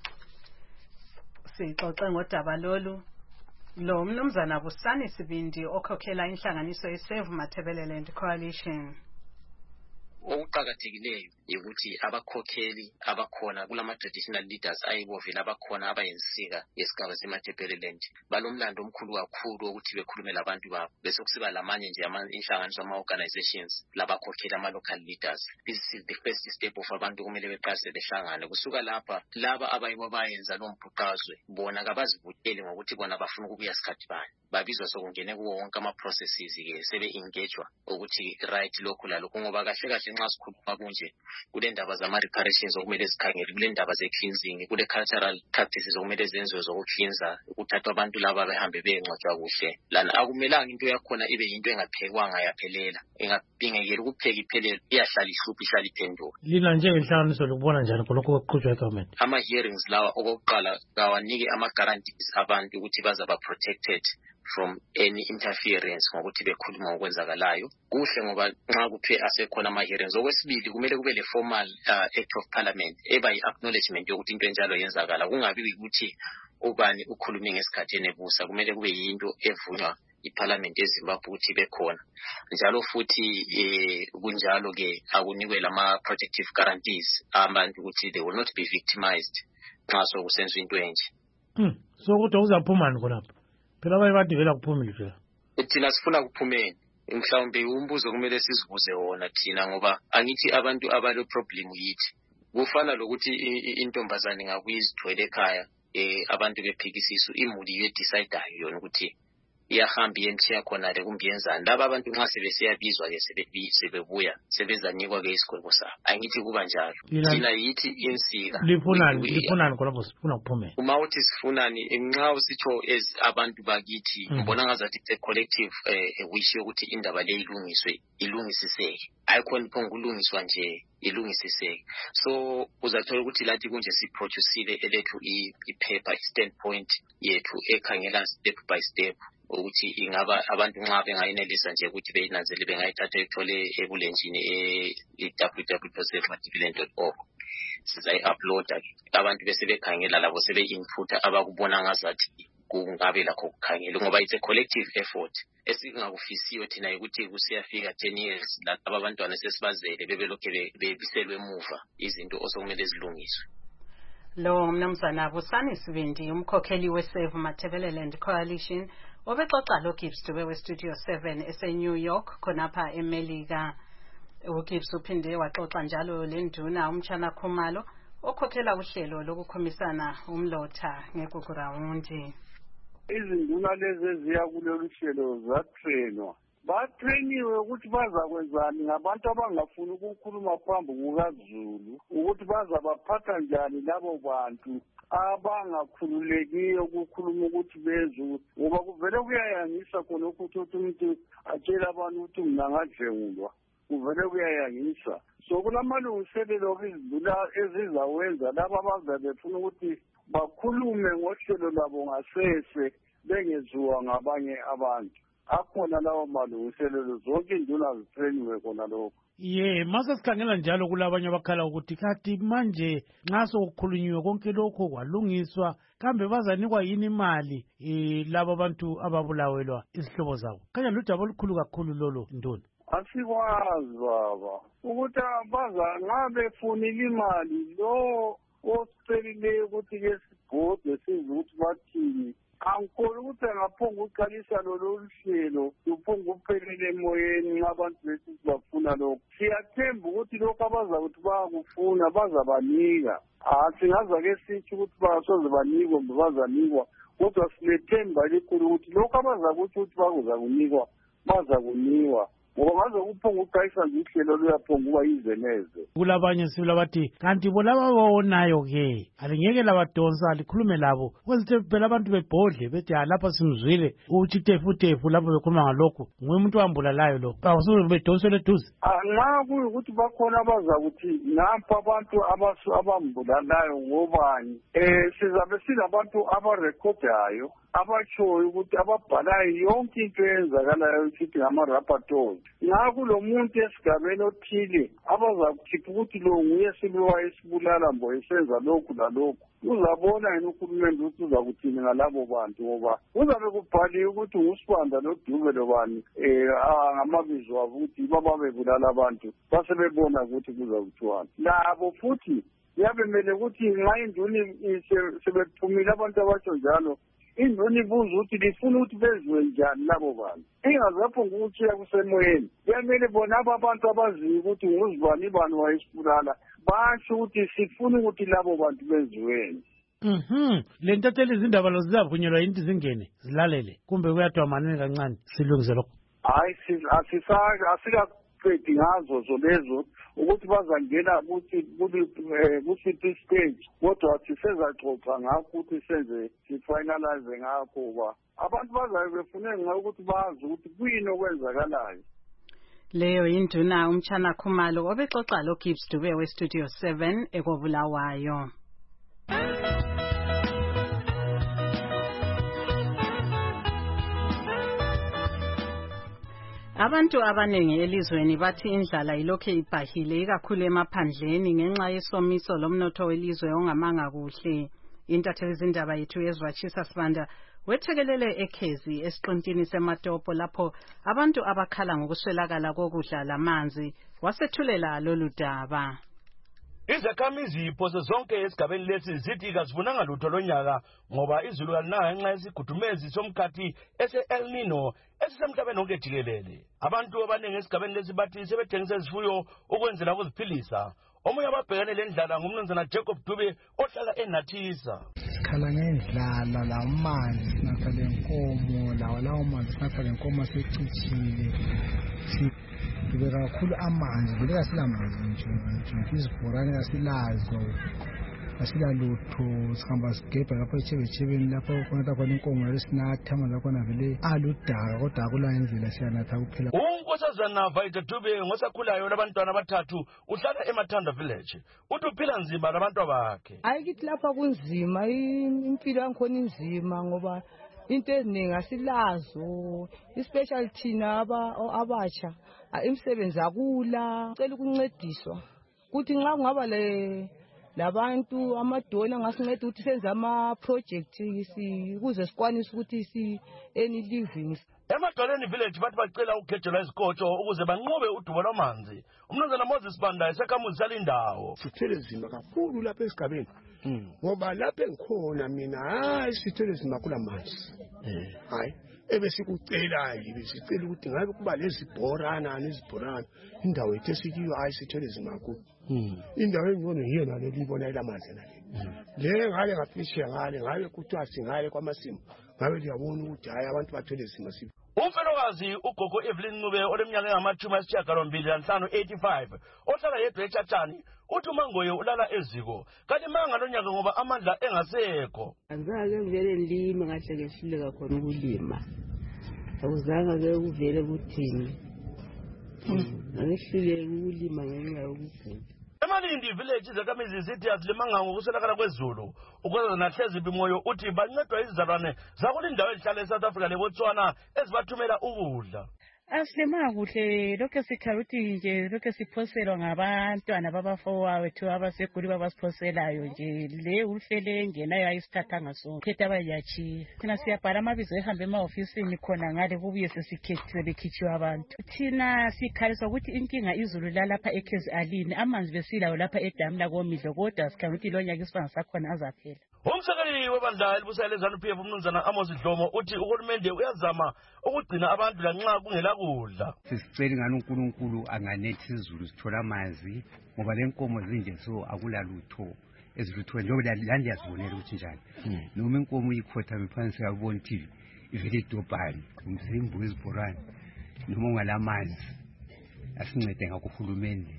Sixoxe ngodaba lolu lo mnumzana Busani Sibindi okhokhela inhlanganiso yeSave Matabeleland Coalition. Okuqhakathekileyo ukuthi abakhokheli abakhona kulama traditional leaders ayibovela abakhona abayinsika yesigaba seMatabeleland balomlando omkhulu kakhulu ukuthi bekhulume labantu babo, bese kusiba lamanye nje inhlanganiso ama organizations labakhokheli ama local leaders. This is the first step of abantu kumele beqase behlangane. Kusuka lapha laba abayibo bayenza lo mbhuqazwe bona kabazivutele ngokuthi bona bafuna ukubuya isikhathi bani, babizwa sokungene kuwo wonke ama processes ke sebe engagement ukuthi right lokho lalokho, ngoba kahle kahle nxa sikhuluma kunje kule ndaba zama reparations okumele sikhangele, kule ndaba ze cleansing, kule cultural practices okumele zenziwe zokuklinza, ukuthatha abantu laba behambe bengcwatshwa kuhle. Lana akumelanga into yakhona ibe yinto engaphekwanga yaphelela, engapingekela ukupheka iphelele, iyahlala ihlupha ihlala iphenduka. Lina nje inhlanganiso lokubona njani kulokho okuqhutshwa eGovernment? Ama hearings lawa okokuqala kawanike ama guarantees abantu ukuthi bazaba protected from any interference ngokuthi bekhuluma ngokwenzakalayo kuhle, ngoba nxa kuthe asekhona ama hearings. Okwesibili kumele kube le formal uh, act of parliament eba yi-acknowledgement yokuthi into enjalo yenzakala, kungabi ukuthi ubani ukhulume ngesikhathi enebusa. Kumele kube yinto evunywa iParliament eZimbabwe ukuthi bekhona njalo. Futhi eh kunjalo ke akunikwe lama protective guarantees abantu ukuthi they will not be victimized nxa sokusenziwa into enje. Hmm. So ukuthi uzaphumani khonapho? Phela baye badivela kuphumile phela. Thina sifuna kuphumeni. Mhlawumbe umbuzo kumele sizibuze wona thina, ngoba angithi abantu abalo problem yithi. Kufana lokuthi intombazane ngakuyizithwele ekhaya eh abantu bephikisiso imuli ye decide yona ukuthi iyahamba iyemthiya khona-ke kumbe yenzani. Laba abantu nxa sebesiyabizwa-ke sebebuya sebezanikwa-ke isigwebo sabo. Angithi kuba njalo. Thina yithi insika. Lifunani, lifunani khonapho sifuna ukuphumela. Uma uthi sifunani nxa usitsho as abantu bakithi ngibona ngazathi it's a collective uh, wish yokuthi indaba le ilungiswe ilungisiseke. Ayikhona iphonga ulungiswa nje ilungisiseke. So uzathola ukuthi lathi kunje siproducile elethu ipaper standpoint yethu ekhangela step by step ukuthi ingaba abantu nxa bengayinelisa nje ukuthi beyinanzele bengayithatha ithole ebulenjini e w w w dot safe madiviland dot org. Sizayi-uploada abantu bese bekhangela labo sebe-inputha abakubona ngazathi kungabe lakho kukhangela ngoba it's a collective effort. Esingakufisiyo thina ukuthi kusiyafika ten years laba abantwana sesibazele bebelokhe bebiselwe emuva izinto osokumele zilungiswe. Lo mnumzana Busani Sibindi umkhokheli we-Save Matabeleland Coalition obexoxa lo Gibbs Dube we-Studio seven ese-New York khonapha eMelika. uGibbs uphinde waxoxa njalo lenduna umtshana Khumalo okhokhela uhlelo lokukhomisana umlotha ngeGugurawundi. Izinduna lezi eziya kulolu hlelo zatrainwa batrainiwe ukuthi bazakwenzani ngabantu abangafuni ukukhuluma phambi kukaZulu ukuthi bazabaphatha njani labo bantu abangakhululekiyo ukukhuluma ukuthi bezwe ngoba kuvele kuyayangisa khona ukuthi umuntu atshela abantu ukuthi mina ngadlengulwa kuvele kuyayangisa. So kulamalungiselelo izinduna ezizawenza laba abazabe befuna ukuthi bakhulume ngohlelo labo ngasese bengeziwa ngabanye abantu. Akhona lawo malungiselelo zonke induna zitrainiwe khona lokho. Ye mase sikhangela njalo kulabanye abakhala ukuthi kathi manje nxa sokukhulunyiwe konke lokho kwalungiswa kambe bazanikwa yini imali eh labo abantu ababulawelwa izihlobo zabo. Kanya ludaba olukhulu kakhulu lolo nduna. Asikwazi baba ukuthi baza ngabe funile imali lo osicelileyo ukuthi ke sibhode size ukuthi bathini. Angikholwa ukuthi angaphonga uqalisa lolu hlelo luphonga uphelele emoyeni abantu bese sibafuna lokho. Siyathemba ukuthi lokho abazakuthi bayakufuna bazabanika. Asingaza ke sithi ukuthi basoze banikwe mbe bazanikwa kodwa silethemba likhulu ukuthi lokho abazakuthi ukuthi bakuza kunikwa bazakunikwa. Ngoba ngaze kuphonga uqalisa nje ihlelo luyaphonga uba yize neze. Kulabanye sibula bathi kanti bolaba bawonayo ke alingeke labadonsa likhulume labo kwezithi phela abantu bebhodle bethi lapha simzwile uthi tefu tefu lapho bekhuluma ngalokho nguye umuntu wambulalayo lo awusuke bedonsele eduze. Nxa kuyukuthi bakhona abazakuthi napha abantu abambulalayo ngobani eh sizabe silabantu abarekhodayo abatshoyo ukuthi ababhalayo yonke into eyenzakalayo sithi ngama-rapporteurs. Ngakho lo muntu esigabeni othile abazakukhipha ukuthi lo nguye sibuwa esibulala mbo esenza lokhu lalokhu uzabona yena uhulumende ukuthi uzakuthini ngalabo bantu ngoba kuzabe kubhaliwe ukuthi ngusibanda noDube lobani eh ngamabizo abo ukuthi baba bebulala abantu basebebona ukuthi kuzakuthiwani labo futhi yabe mele ukuthi nxa induni sebephumile abantu abatsho njalo induni ibuza ukuthi lifuna ukuthi bezwe njani labo bantu ingazaphonga ukutshiya kusemoyeni yamele bona abantu abaziyo ukuthi nguzibani bani wayesibulala basho ukuthi sifuna ukuthi labo bantu benziweni. Mhm le ntatheli izindaba lo zizavunyelwa yinto zingene zilalele kumbe kuyathiwa manene kancane silungise lokho. Hayi asisaka asikaqedi ngazo zolezo ukuthi bazangena ukuthi kusiphi stage kodwa sisezaxoxa ngakho ukuthi senze sifinalize ngakho ba abantu bazabe befune ngayo ukuthi bazi ukuthi kuyini okwenzakalayo. Leyo induna umtshana Khumalo obexoxa lo Gibbs Dube we-Studio seven ekobulawayo. Abantu abanengi elizweni bathi indlala ilokhe ibhahile ikakhulu emaphandleni ngenxa yesomiso lomnotho welizwe ongamanga kuhle. Intatheli izindaba yethu yezwatshisa Sibanda wethekelele eKhezi esiqintini seMatopo lapho abantu abakhala ngokuswelakala kokudla lamanzi wasethulela lolu daba. Izakhamizi phose zonke esigabeni lesi zithi kazivunanga lutho lonyaka ngoba izulu kalina ngenxa yesigudumezi somkhathi ese-El Nino esisemhlabeni wonke jikelele. Abantu abaningi esigabeni lesi bathi sebethengisa izifuyo ukwenzela ukuziphilisa. omunye ababhekane le ndlala ngumnumzana Jacob Dube ohlala eNathisa. Sikhala ngendlala lamanzi sinatha lenkomo lawa lawo manzi sinatha lenkomo asecicile sibe kakhulu amanzi vele kasilamanzi nje nje izibhorane kasilazo asila lutho sihamba sigebha lapho echebechebeni lapho khona khona inkomo lesinatha amanzi akhona vele aludaka kodwa akula indlela siyanatha kuphela. Unkosazana Vaita Dube ngosakhulayo labantwana abathathu uhlala eMathanda village. Uthi uphila nzima labantu bakhe. Ayikithi lapha kunzima impilo yankhona inzima ngoba into eziningi asilazo especially thina aba abatsha imisebenzi akula cela ukuncediswa kuthi nxa kungaba le labantu amadona ngasinceda ukuthi senze ama project ukuze sikwanise ukuthi si any living. Emadoleni village bathi bacela ukhethelwa izikotsho ukuze banqobe udubo lwamanzi. Umnumzana Moses Banda esakhamuzi salindawo. Sithele zima kakhulu lapha esigabeni. Ngoba lapha engikhona mina hayi sithele zima kula manzi. Eh hayi ebesikucela yibe sicela ukuthi ngabe kuba lezibhorana lezibhorana indawo ethe sikiyo hayi sithele zima kakhulu. Indawo engcono yena le libona ilamanzi nale. Le ngale ngaphisha ngale ngabe kuthiwa singale kwamasimo. Ngabe liyabona ukuthi hayi abantu bathele zima sibo. Umfelokazi ugogo Evelyn Ncube oleminyaka engamathumi ayisishiyagalombili nanhlanu eighty-five ohlala yedwa eChatshani uthi uMangoye ulala eziko kanti manga lonyaka ngoba amandla engasekho. Azange ngivele ngilime ngahle ngehluleka khona ukulima. Awuzange ke uvele kuthini. Angihluleke ukulima ngenxa yokugula. Emalindi village izakhamizi zithi azilimanga ngokuswelakala kwezulu ukwenza nahlezi bimoyo uthi bancedwa izizalwane zakulindawo ezihlala eSouth Africa leBotswana ezibathumela ukudla. Asilima kuhle lokho sikhala ukuthi nje lokho siphoselwa ngabantwana babafowethu abaseguli babasiphoselayo nje le uhlele engenayo ayisithatha ngaso khetha abayachi thina siyabhala amabizo ehambe ema-ofisini khona ngale kubuye sesikhethile bekhitshiwe abantu thina sikhalisa ukuthi inkinga izulu lalapha eKezi Alini amanzi besilayo lapha edamu lakomidlo kodwa sikhala ukuthi lonyaka isibanga sakhona azaphela. Umsekeli webandla elibusa leZANU-P F umnumzana Amos Dlomo uthi uhulumende uyazama ukugcina abantu lanxa kungela kudla. Sisicela ngani uNkulunkulu anganethi izulu sithola amanzi ngoba lenkomo zinje so akula lutho eziluthweni njengoba la ndiyazibonela ukuthi njani. Noma inkomo iyikhotha miphansi yabona T V ivele idobhani umzimbu wezibhorane noma ungalamanzi asincede ngakuhulumende.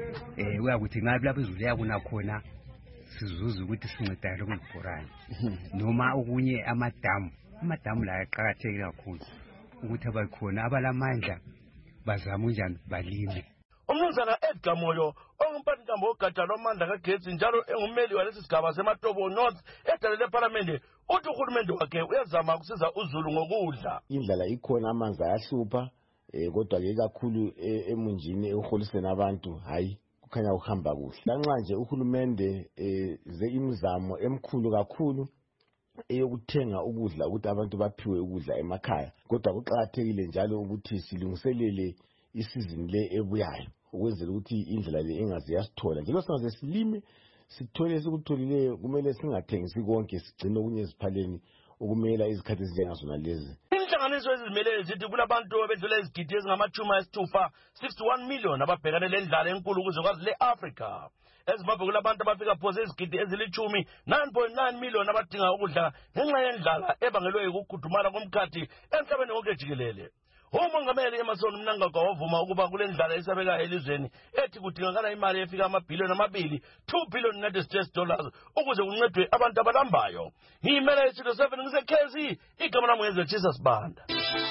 Eh uyakuthi ngabe lapho izulu yakuna khona sizuza ukuthi sincedane kwibhorane noma okunye amadamu amadamu la aqhakatheke kakhulu ukuthi abakhona abalamandla bazama unjani balime. Umnumzana Edgar Moyo ongumphathintambo wogatsha lwamandla kagesi njalo engummeli walesi sigaba seMatobo North edalele eParliament uthi uhulumende wakhe uyazama ukusiza uzulu ngokudla. Indlala ikhona amanzi ayahlupha kodwa ke kakhulu emunjini eholiseni abantu hayi kukhanya uhamba kuhle. Lanxa nje uhulumende ze imizamo emkhulu kakhulu eyokuthenga ukudla ukuthi abantu baphiwe ukudla emakhaya kodwa kuqhakathekile njalo ukuthi silungiselele isizini le ebuyayo ukwenzela ukuthi indlela le engaze yasithola njalo singaze silime sithole sikutholile kumele singathengisi konke sigcine okunye eziphaleni ukumela izikhathi ezinjengazona lezi. Inhlanganiso ezizimele zithi kulabantu abedlula izigidi ezingamachumi ayisithupha sixty-one million ababhekane lendlala enkulu kuzwekazi le-Afrika. eZimbabwe kulabantu abafika phose izigidi ezilichumi nine point nine million abadinga ukudla ngenxa yendlala ebangelwe ukugudumala komkhathi emhlabeni wonke jikelele. Umongameli Emmerson Mnangagwa wavuma ukuba kule ndlala esabeka elizweni ethi kudingakala imali efika amabhiliyoni amabili two billion United States dollars ukuze kuncedwe abantu abalambayo. Ngimela iStudio seven ngiseKezi igama lami ngezwe Jesus Banda.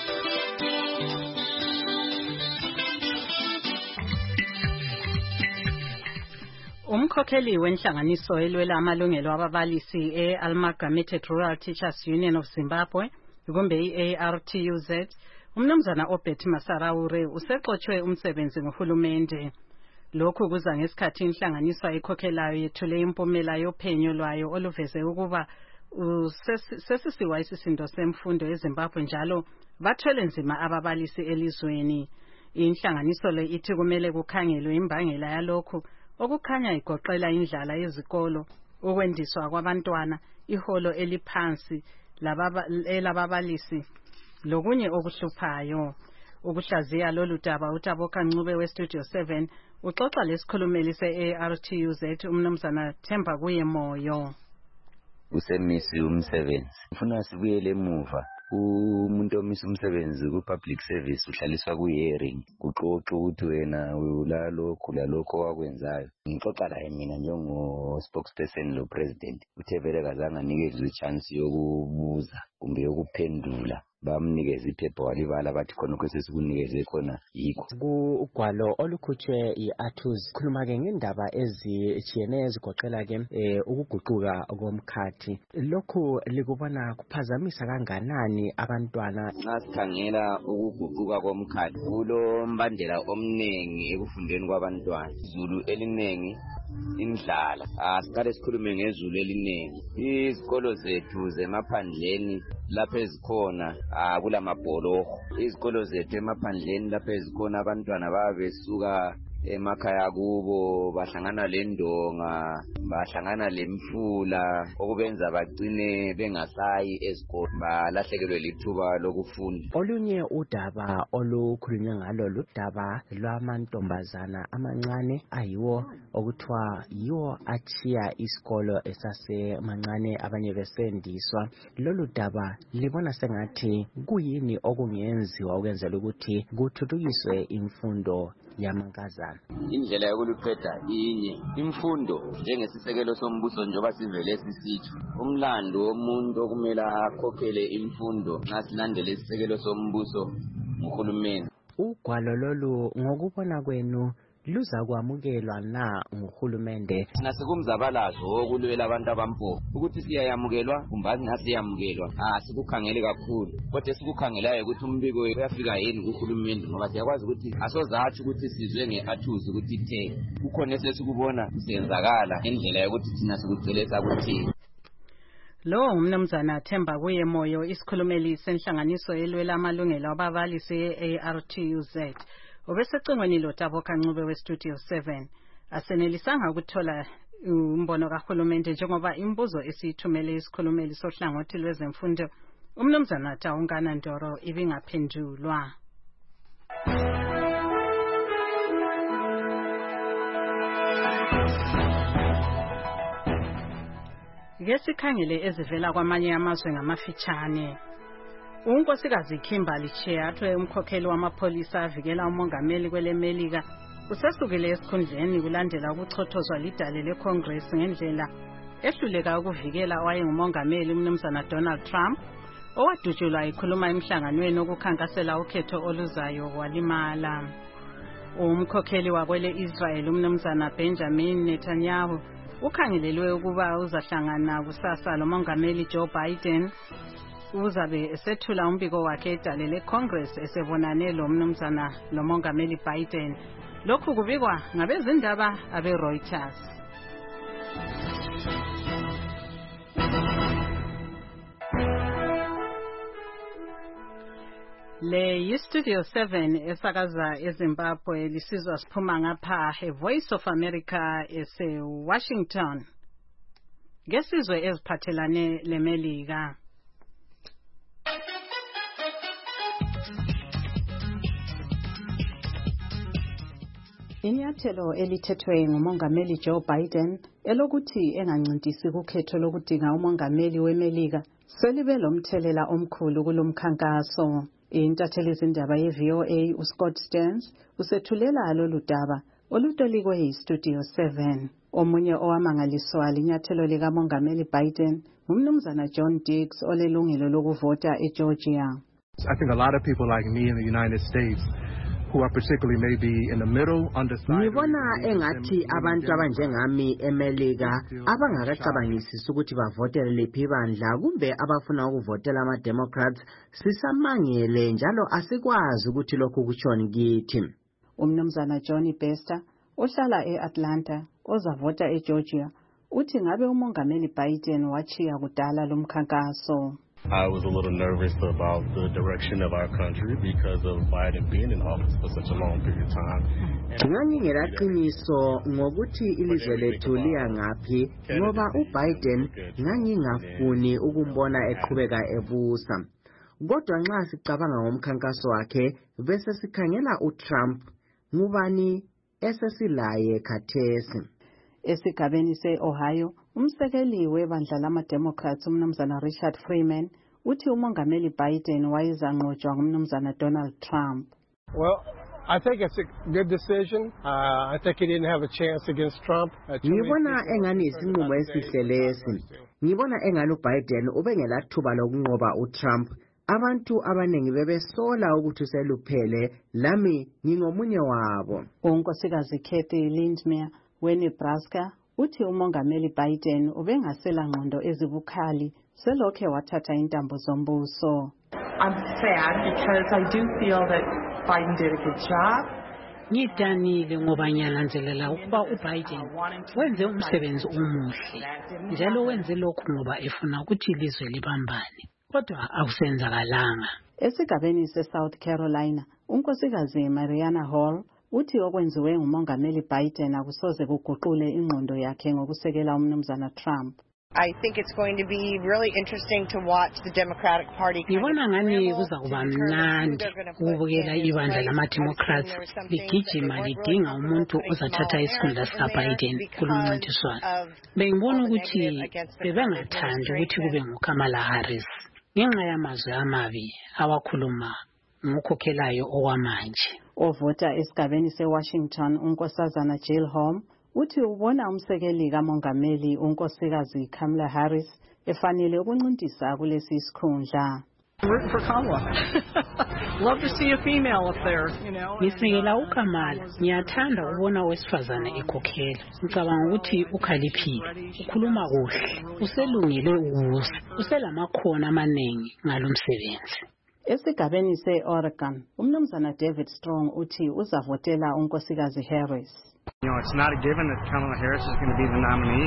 Umkhokheli wenhlanganiso elwela amalungelo ababalisi e-Amalgamated Rural Teachers Union of Zimbabwe kumbe i-A R T U Z umnumzana Obert Masaraure usexotshwe umsebenzi ngohulumende. Lokhu kuza ngesikhathi inhlanganiso ayikhokhelayo yethule impumela yophenyo lwayo oluveze ukuba sesisiwa isisindo semfundo eZimbabwe njalo bathwele nzima ababalisi elizweni. Inhlanganiso le ithi kumele kukhangelwe imbangela yalokhu okukhanya igoqela indlala yezikolo, ukwendiswa kwabantwana, iholo eliphansi lababalisi lokunye okuhluphayo. Ukuhlaziya lolu daba uTaboka Ncube weStudio seven uxoxa lesikhulumeli se-A R T U Z umnumzana Themba kuye Moyo. Usemisi umsebenzi. Ufuna sibuyele emuva. Umuntu omisa umsebenzi ku-public service uhlaliswa ku-hearing kuxoxa ukuthi wena ulalokhu lalokho wakwenzayo. Ngixoxa laye mina njengo-spokesperson lo president uthe vele kazange anikezwe i-chance yokubuza kumbe yokuphendula. Bamnikeza iphepha walibala bathi khona kwesesikunikeze khona yikho. Kugwalo olukhutshwe i-Athuz khuluma-ke ngendaba ezitshiyeneyo ezigoqela-ke eh, ukuguquka komkhathi. Lokhu likubona kuphazamisa kanganani abantwana? Nxa sikhangela ukuguquka komkhathi kulo mbandela omningi ekufundeni kwabantwana. Izulu eliningi indlala. Asikade sikhulume ngezulu eliningi. Izikolo zethu zemaphandleni lapho ezikhona akula mabholoho. Izikolo zethu emaphandleni lapho ezikhona abantwana babesuka emakhaya kubo bahlangana lendonga bahlangana lemfula okubenza bagcine bengasayi ezikolo balahlekelwe lithuba lokufunda. Olunye udaba olukhulunywa ngalo ludaba lwamantombazana amancane ayiwo okuthiwa yiwo achiya isikolo esasemancane abanye besendiswa. Lolu daba libona sengathi kuyini okungenziwa ukwenzela ukuthi kuthuthukiswe imfundo yamankazana. Indlela yokuluqeda inye imfundo njengesisekelo sombuso njengoba sivele sisitsho. Umlando womuntu okumele akhokhele imfundo nxa silandele isisekelo sombuso nguhulumeni. Ugwalo lolu ngokubona kwenu luza kwamukelwa na nguhulumende? Thina sikumzabalazo wokulwela abantu abampofu ukuthi siyayamukelwa kumbe asinasiyamukelwa. Ah sikukhangele kakhulu kodwa sikukhangelayo ukuthi umbiko uyafika yini kuhulumende ngoba siyakwazi ukuthi asozathi ukuthi sizwe ngeAthuz ukuthi the kukhona esesikubona kusenzakala indlela yokuthi thina sikucelesa ukuthi. Lo umnumzana Themba kuye Moyo isikhulumeli senhlanganiso elwela amalungelo ababalisi e-A R T U Z. Obesecingweni lo Taboka Ncube weStudio seven asenelisanga ukuthola umbono kahulumende njengoba imbuzo esithumele isikhulumeli sohlangothi lwezemfundo umnumzana Taungana Ndoro ibingaphendulwa. Ngesikhangele ezivela kwamanye amazwe ngamafitshane. Unkosikazi Kimberly Chiatwe umkhokheli wamapolisa avikela umongameli kwelemelika usesukile esikhundleni kulandela ukuchothozwa lidale leCongress ngendlela ehluleka ukuvikela owayengumongameli umnumzana Donald Trump owadutshulwa ikhuluma emhlanganweni okukhankasela ukhetho oluzayo walimala. Umkhokheli wakwele Israel umnumzana Benjamin Netanyahu ukhangelelwe ukuba uzahlangana kusasa lomongameli Joe Biden. Uzabe esethula umbiko wakhe edale leCongress esebonane lo mnumzana lomongameli Biden. Lokhu kubikwa ngabezindaba abeReuters. Le yiStudio seven esakaza eZimbabwe lisizwa siphuma ngapha eVoice of America ese Washington. Ngesizwe eziphathelane leMelika. Inyathelo elithethwe ngumongameli Joe Biden elokuthi engancintisi kukhetho lokudinga umongameli weMelika selibe lomthelela omkhulu kulomkhankaso. Intatheli izindaba ye-V O A uScott Stearns usethulela lolu daba olutolikwe yiStudio seven. Omunye owamangaliswa linyathelo likamongameli Biden umnumzana John Diggs olelungelo lokuvota eGeorgia. I think a lot of people like me in the United States who are particularly maybe in the middle, undecided. Ngibona engathi abantu abanjengami eMelika abangakacabangisisi ukuthi bavotele liphi bandla kumbe abafuna ukuvotela ama Democrats sisamangele njalo asikwazi ukuthi lokhu kuchoni kithi. Umnumzana Johnny Bester ohlala eAtlanta ozavota eGeorgia uthi ngabe umongameli Biden wachiya kudala lomkhankaso. I was a little nervous about the direction of our country because of Biden being in office for such a long period of time. Ngangingela qiniso ngokuthi ilizwe lethu liya ngaphi ngoba uBiden ngangingafuni ukumbona eqhubeka ebusa. Kodwa nxa sicabanga ngomkhankaso wakhe bese sikhangela uTrump, ngubani esesilaye khathesi. Esigabeni se-Ohio, umsekeli webandla lama-Democrats umnumzana Richard Freeman uthi umongameli Biden wayezanqotshwa ngumnumzana Donald Trump. Well, I think it's a good decision. Uh, I think he didn't have a chance against Trump. Ngibona engani isinqumo esihle lesi. Ngibona engani uBiden ubengelathuba lokunqoba uTrump. Abantu abanengi bebesola ukuthi seluphele, lami ngingomunye wabo. Unkosikazi Kathy Lindmer weNebraska uthi umongameli Biden ubengasela ngqondo ezibukhali selokhe wathatha intambo zombuso. I'm sad because I do feel that Biden did a good job. Ngidanile ngoba ngiyananzelela ukuba uBiden wenze umsebenzi omuhle njalo wenze lokhu ngoba efuna ukuthi ilizwe libambane, kodwa akusenzakalanga. Esigabeni se-South Carolina, unkosikazi Mariana Hall uthi okwenziwe ngumongameli Biden akusoze kuguqule ingqondo yakhe ngokusekela umnumzana Trump. I think it's going to be really interesting to watch the Democratic Party. Ngibona ngani kuzakuba mnandi ukubukela ibandla lama-Democrats ligijima lidinga umuntu ozathatha isikhundla sika-Biden kulomncintiswano. Bengibona ukuthi bebengathandi ukuthi kube nguKamala Harris ngenxa yamazwi amabi awakhuluma ngokhokhelayo okwamanje. Ovota esigabeni se-Washington unkosazana Jill Holm uthi ubona umsekeli kamongameli unkosikazi Kamala Harris efanele ukuncintisa kulesi isikhundla. Root for Kamala. Love to see a female up there, you know. Ngisekela uKamala, ngiyathanda ukubona owesifazane ekhokhela. Ngicabanga ukuthi ukhaliphile, ukhuluma kuhle, uselungile ukuza, uselamakhono amaningi ngalomsebenzi. Esigabeni se-Oregon, umnumzana David Strong uthi uzavotela unkosikazi Harris. You know, it's not a given that Kamala Harris is going to be the nominee.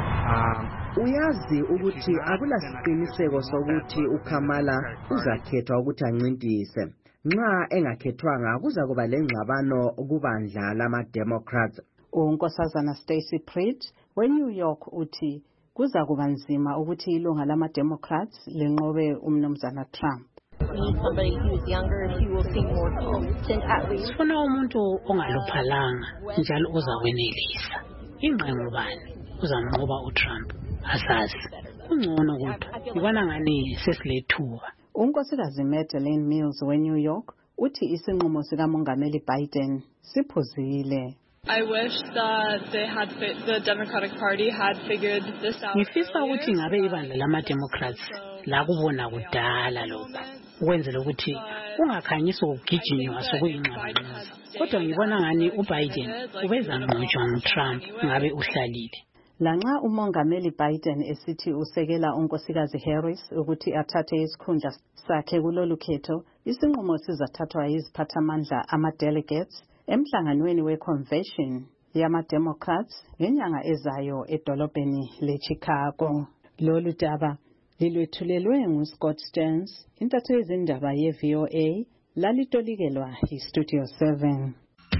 Um, Uyazi ukuthi akulasiqiniseko sokuthi uKamala uzakhethwa ukuthi ancintise. Nxa engakhethwanga kuza kuba lengxabano kubandla lama-Democrats. Unkosazana Stacey Pritt weNew York uthi kuza kuba nzima ukuthi ilunga lama-Democrats lenqobe umnumzana Trump. Somebody who's younger, he will seem more competent at least. Sifuna umuntu ongaluphalanga njalo uzakwenelisa. Ingqengo bani uzamnqoba uTrump asazi. Ungcono kodwa ngibona ngani sesilethuba. Unkosikazi Madeleine Mills weNew York uthi isinqumo sikamongameli Biden siphuzile. I wish that they had the Democratic Party had figured this out. Ngifisa ukuthi ngabe ibandla lama-Democrats la kubona kudala lokho. Ukwenzela ukuthi ungakhanyisa ukugijinywa sokuyingxabano. Kodwa ngibona ngani uBiden ubezanqotshwa nguTrump ngabe uhlalile. Lanxa umongameli Biden esithi usekela unkosikazi Harris ukuthi athathe isikhundla sakhe kulolu khetho, isinqumo sizathathwa yiziphathamandla ama-delegates emhlanganweni we-convention yama-Democrats ngenyanga ezayo edolobheni le-Chicago. Lolu daba lilwethulelwe nguScott Stearns, intatho yezindaba ye-V O A, lalitolikela iStudio seven.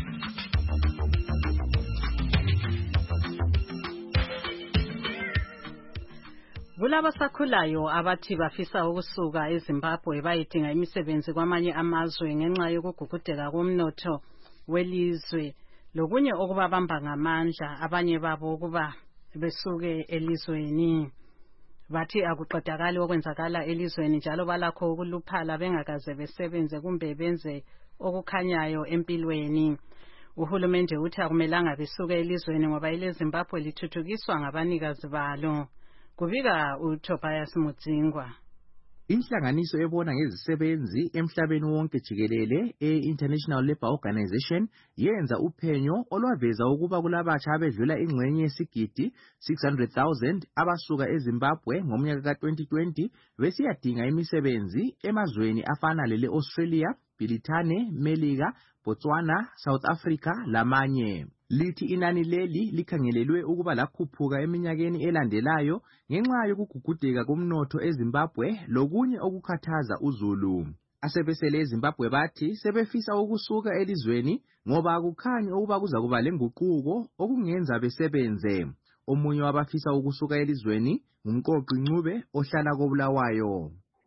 Kulaba sakhulayo abathi bafisa ukusuka eZimbabwe bayidinga imisebenzi kwamanye amazwe ngenxa yokugugudeka komnotho welizwe lokunye okubabamba ngamandla abanye babo kuba besuke elizweni. Bathi akuqedakali okwenzakala elizweni njalo balakho ukuluphala bengakaze besebenze kumbe benze okukhanyayo empilweni. Uhulumende uthi akumelanga besuke elizweni ngoba ile Zimbabwe lithuthukiswa ngabanikazi balo. Kubika uTobias Mudzingwa. Inhlanganiso ebona ngezisebenzi emhlabeni wonke jikelele e-International Labour Organization yenza uphenyo olwaveza ukuba kulabatsha abedlula ingxenye yesigidi six hundred thousand abasuka eZimbabwe ngomnyaka ka twenty twenty besiyadinga imisebenzi emazweni afana lele-Australia, Britane, Melika, Botswana, South Africa lamanye. Lithi inani leli likhangelelwe ukuba lakhuphuka eminyakeni elandelayo ngenxa yokugugudeka komnotho eZimbabwe lokunye okukhathaza uzulu. Asebesele eZimbabwe bathi sebefisa ukusuka elizweni ngoba akukhanyi ukuba kuza kuba lenguquko okungenza besebenze. Omunye wabafisa ukusuka elizweni ngumqoqi Ncube ohlala koBulawayo.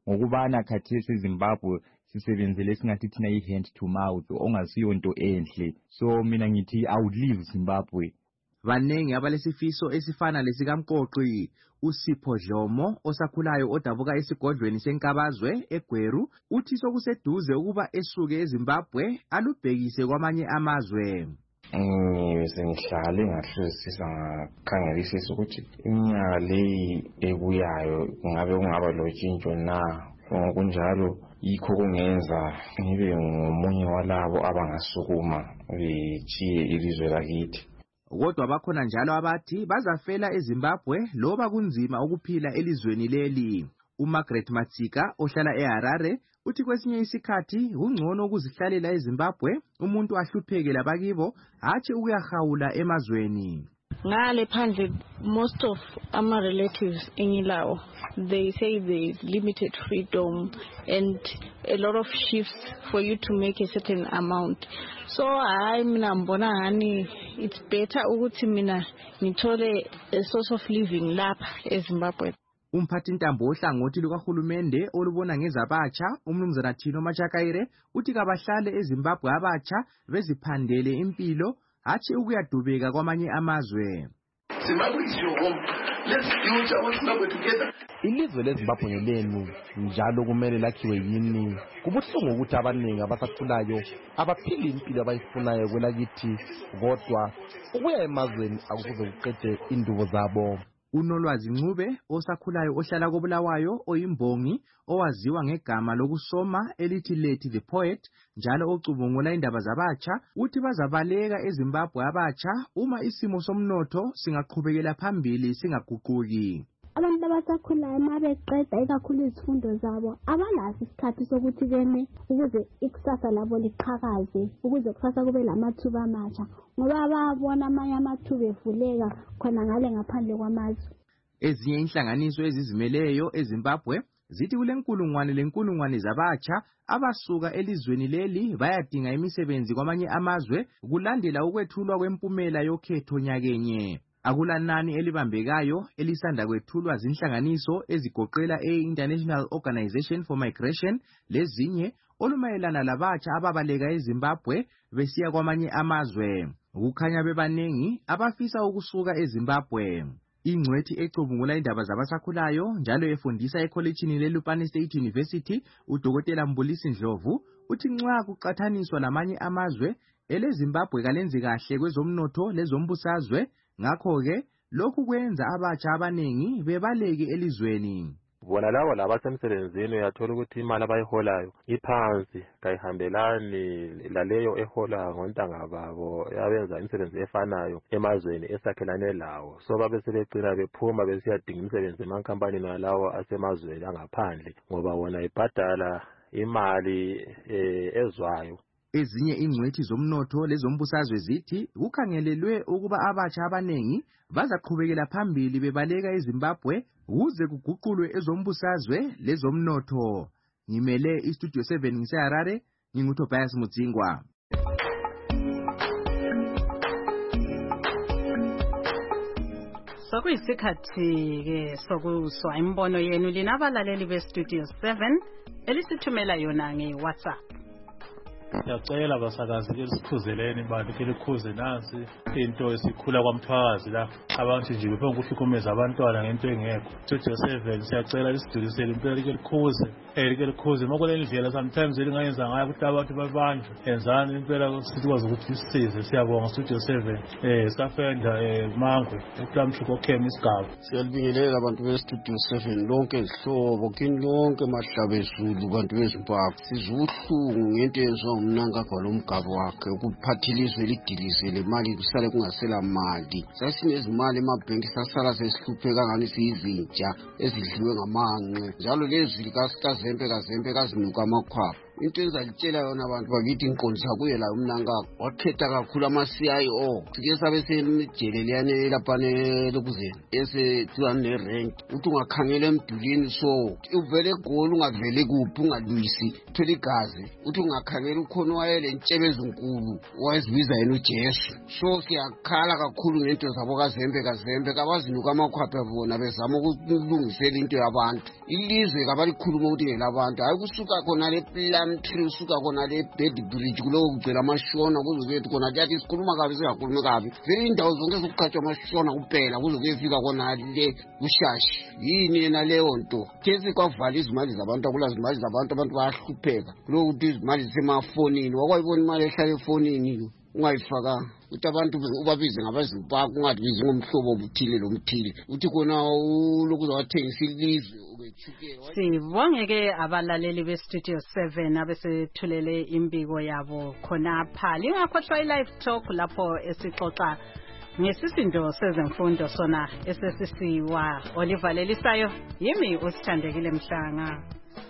ngokubana khathesi eZimbabwe sisebenzele singathi thina i-hand to mouth ongasiyonto enhle. So mina ngithi I would leave Zimbabwe. Banengi abalesifiso esifana lesikamqoqi uSipho Dlomo osakhulayo odabuka esigodlweni senkabazwe eGweru uthi sokuseduze ukuba esuke eZimbabwe alubhekise kwamanye amazwe. Ngibe sengihlale ngahlolisisa ngakhangelisisa ukuthi iminyaka leyi ebuyayo ngabe kungaba lotshintsho na. Ngokunjalo yikho kungenza ngibe ngomunye walabo abangasukuma bechiye ilizwe lakithi. Kodwa bakhona njalo abathi bazafela eZimbabwe loba kunzima ukuphila elizweni leli. uMargaret Matsika ohlala eHarare uthi kwesinye isikhathi ungcono ukuzihlalela eZimbabwe umuntu ahlupheke labakibo hathi ukuyahawula emazweni. Ngale phandle most of our relatives engilawo they say there is limited freedom and a lot of shifts for you to make a certain amount. So I mina mbona ngani it's better ukuthi mina ngithole a source of living lapha eZimbabwe. Umphathi ntambo ohlangothi lukahulumende olubona ngezabatsha umnumzana Thino Machakaire uthi kabahlale eZimbabwe abatsha beziphandele impilo hathi ukuyadubeka kwamanye amazwe. Zimbabwe is your home. Let's build our Zimbabwe together. Ilizwe leZimbabwe ngelenu njalo kumele lakhiwe yini. Kubuhlungu ukuthi abaningi abasakhulayo abaphili impilo abayifunayo kwelakithi kodwa ukuya emazweni akuze kuqede indubo zabo. uNolwazi Ncube osakhulayo ohlala koBulawayo oyimbongi owaziwa ngegama lokusoma elithi Leti the Poet njalo ocubungula indaba zabatsha uthi bazabaleka eZimbabwe abatsha uma isimo somnotho singaqhubekela phambili singaguquki. Abantu abasakhulayo mabeqeda ikakhulu izifundo zabo abalazi isikhathi sokuthi bene ukuze ikusasa labo liqhakaze ukuze kusasa kube lamathuba amatsha ngoba babona amanye amathuba evuleka khona ngale ngaphandle kwamazwe. Ezinye inhlanganiso ezizimeleyo eZimbabwe zithi kulenkulungwane lenkulungwane zabatsha abasuka elizweni leli bayadinga imisebenzi kwamanye amazwe kulandela ukwethulwa kwempumela yokhetho nyakenye. Akulanani elibambekayo elisanda kwethulwa zinhlanganiso ezigoqela e-International Organization for Migration lezinye olumayelana labatsha ababaleka eZimbabwe besiya kwamanye amazwe. Ukukhanya bebanengi abafisa ukusuka eZimbabwe. Ingcwethi ecubungula indaba zabasakhulayo njalo efundisa ekholejini leLupane State University uDokotela Mbulisi Ndlovu uthi nxa kuqathaniswa namanye amazwe eleZimbabwe kalenzi kahle kwezomnotho lezombusazwe. Ngakho-ke lokhu kwenza abatsha abanengi bebaleke elizweni. Bona labo labasemsebenzini uyathola ukuthi imali abayiholayo iphansi kayihambelani laleyo ehola ngontanga babo yabenza imisebenzi efanayo emazweni esakhelane lawo. So babe sebecina bephuma besiyadinga imisebenzi emankampanini alawo asemazweni angaphandle ngoba wona ibhadala imali ezwayo. Ezinye ingcwethi zomnotho lezombusazwe zithi kukhangelelwe ukuba abatsha abanengi bazaqhubekela phambili bebaleka eZimbabwe ukuze kuguqulwe ezombusazwe lezomnotho. Ngimele iStudio seven ngiseHarare nginguTobias Mudzingwa. Sokuyisikhathi ke sokuswa imbono yenu linabalaleli beStudio seven elisithumela yona ngeWhatsApp. Siyacela basakazi ke sikhuzeleni bantu ke likhuze nansi into esikhula kwamthwakazi la abantu nje bephe ukuhlukumeza abantwana ngento engekho. Studio seven siyacela lisidulisele impela ke likhuze eh ke likhuze makule ndlela sometimes elingayenza ngayo ukuthi abantu babanjwe enzani impela sikwazi ukuthi sisize. Siyabonga Studio seven eh safenda eh Mangwe uKlamthiko Khem isigaba. Siyalibingelela abantu beStudio seven lonke ihlobo kini lonke mahlabezulu bantu beZimbabwe sizuhlungu ngento ezwa umnanga kwalomgabo wakhe ukuphathilizwe lidilizele imali kusale kungasela mali. Sasinezimali emabhenki sasala sesihlupheka ngani siyizintsha ezidliwe ngamanqe njalo lezi likasitazempe kazempe kazinuka amakhwapha into engizalitshela yona abantu bakithi inkonzo kuye la umnankaka wakhetha kakhulu ama-C I O sike sabe semijele leyane laphane lokuzeni esethiwa ne-rank uthi ungakhangela emdulini so uvele egoli ungavele kuphi ungalwisi thwela igazi uthi ungakhangela ukhona wayele ntshebe ezinkulu wayezibiza yena ujesu so siyakhala kakhulu ngento zabo kazembe kazembe kabazinuka amakhwapha bona bezama ukulungisela into yabantu ilizwe kabalikhuluma ukuthi ngelabantu hayi kusuka khona le plumtree usuka khona le bed bridge kulowo kugcwela amashona kuzokuyethi khona kuyathi sikhuluma kabi singakhulumi kabi vele indawo zonke zokukhathwa amashona kuphela kuzokuyefika khona le kushashi yini yena leyo nto kesi kwavala izimali zabantu akula izimali zabantu abantu bayahlupheka kulowo ukuthi izimali zisemafonini wakwayibona imali ehlala efonini ungayifakanga uthi abantu ubabize ngabazimpaka ungabizi ngomhlobo obuthile lomthile uthi khona lokhu zawathengisa ilizwe ubethukela. Sibonge-ke abalaleli be-Studio seven abesethulele imbiko yabo khonapha. Lingakhohlwa i-live talk lapho esixoxa ngesisindo sezemfundo sona esesisiwa olivalelisayo yimi usithandekile Mhlanga.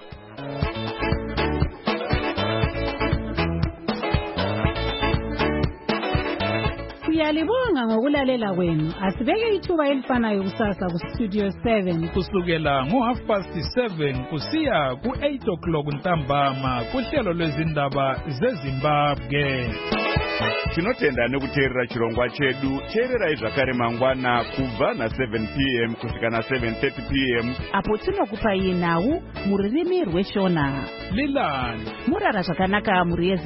Siyalibonga ngokulalela kwenu. Asibeke ithuba elifanayo kusasa ku-Studio seven kusukela ngo-half past seven kusiya ku-eight o'clock ntambama kuhlelo lwezindaba zeZimbabwe. Tinotenda nekuteerera chirongwa chedu. Teererai zvakare mangwana kubva na seven p m kusvika na seven thirty p m apo tinokupai nhau mururimi rweshona. Lilani murara zvakanaka muri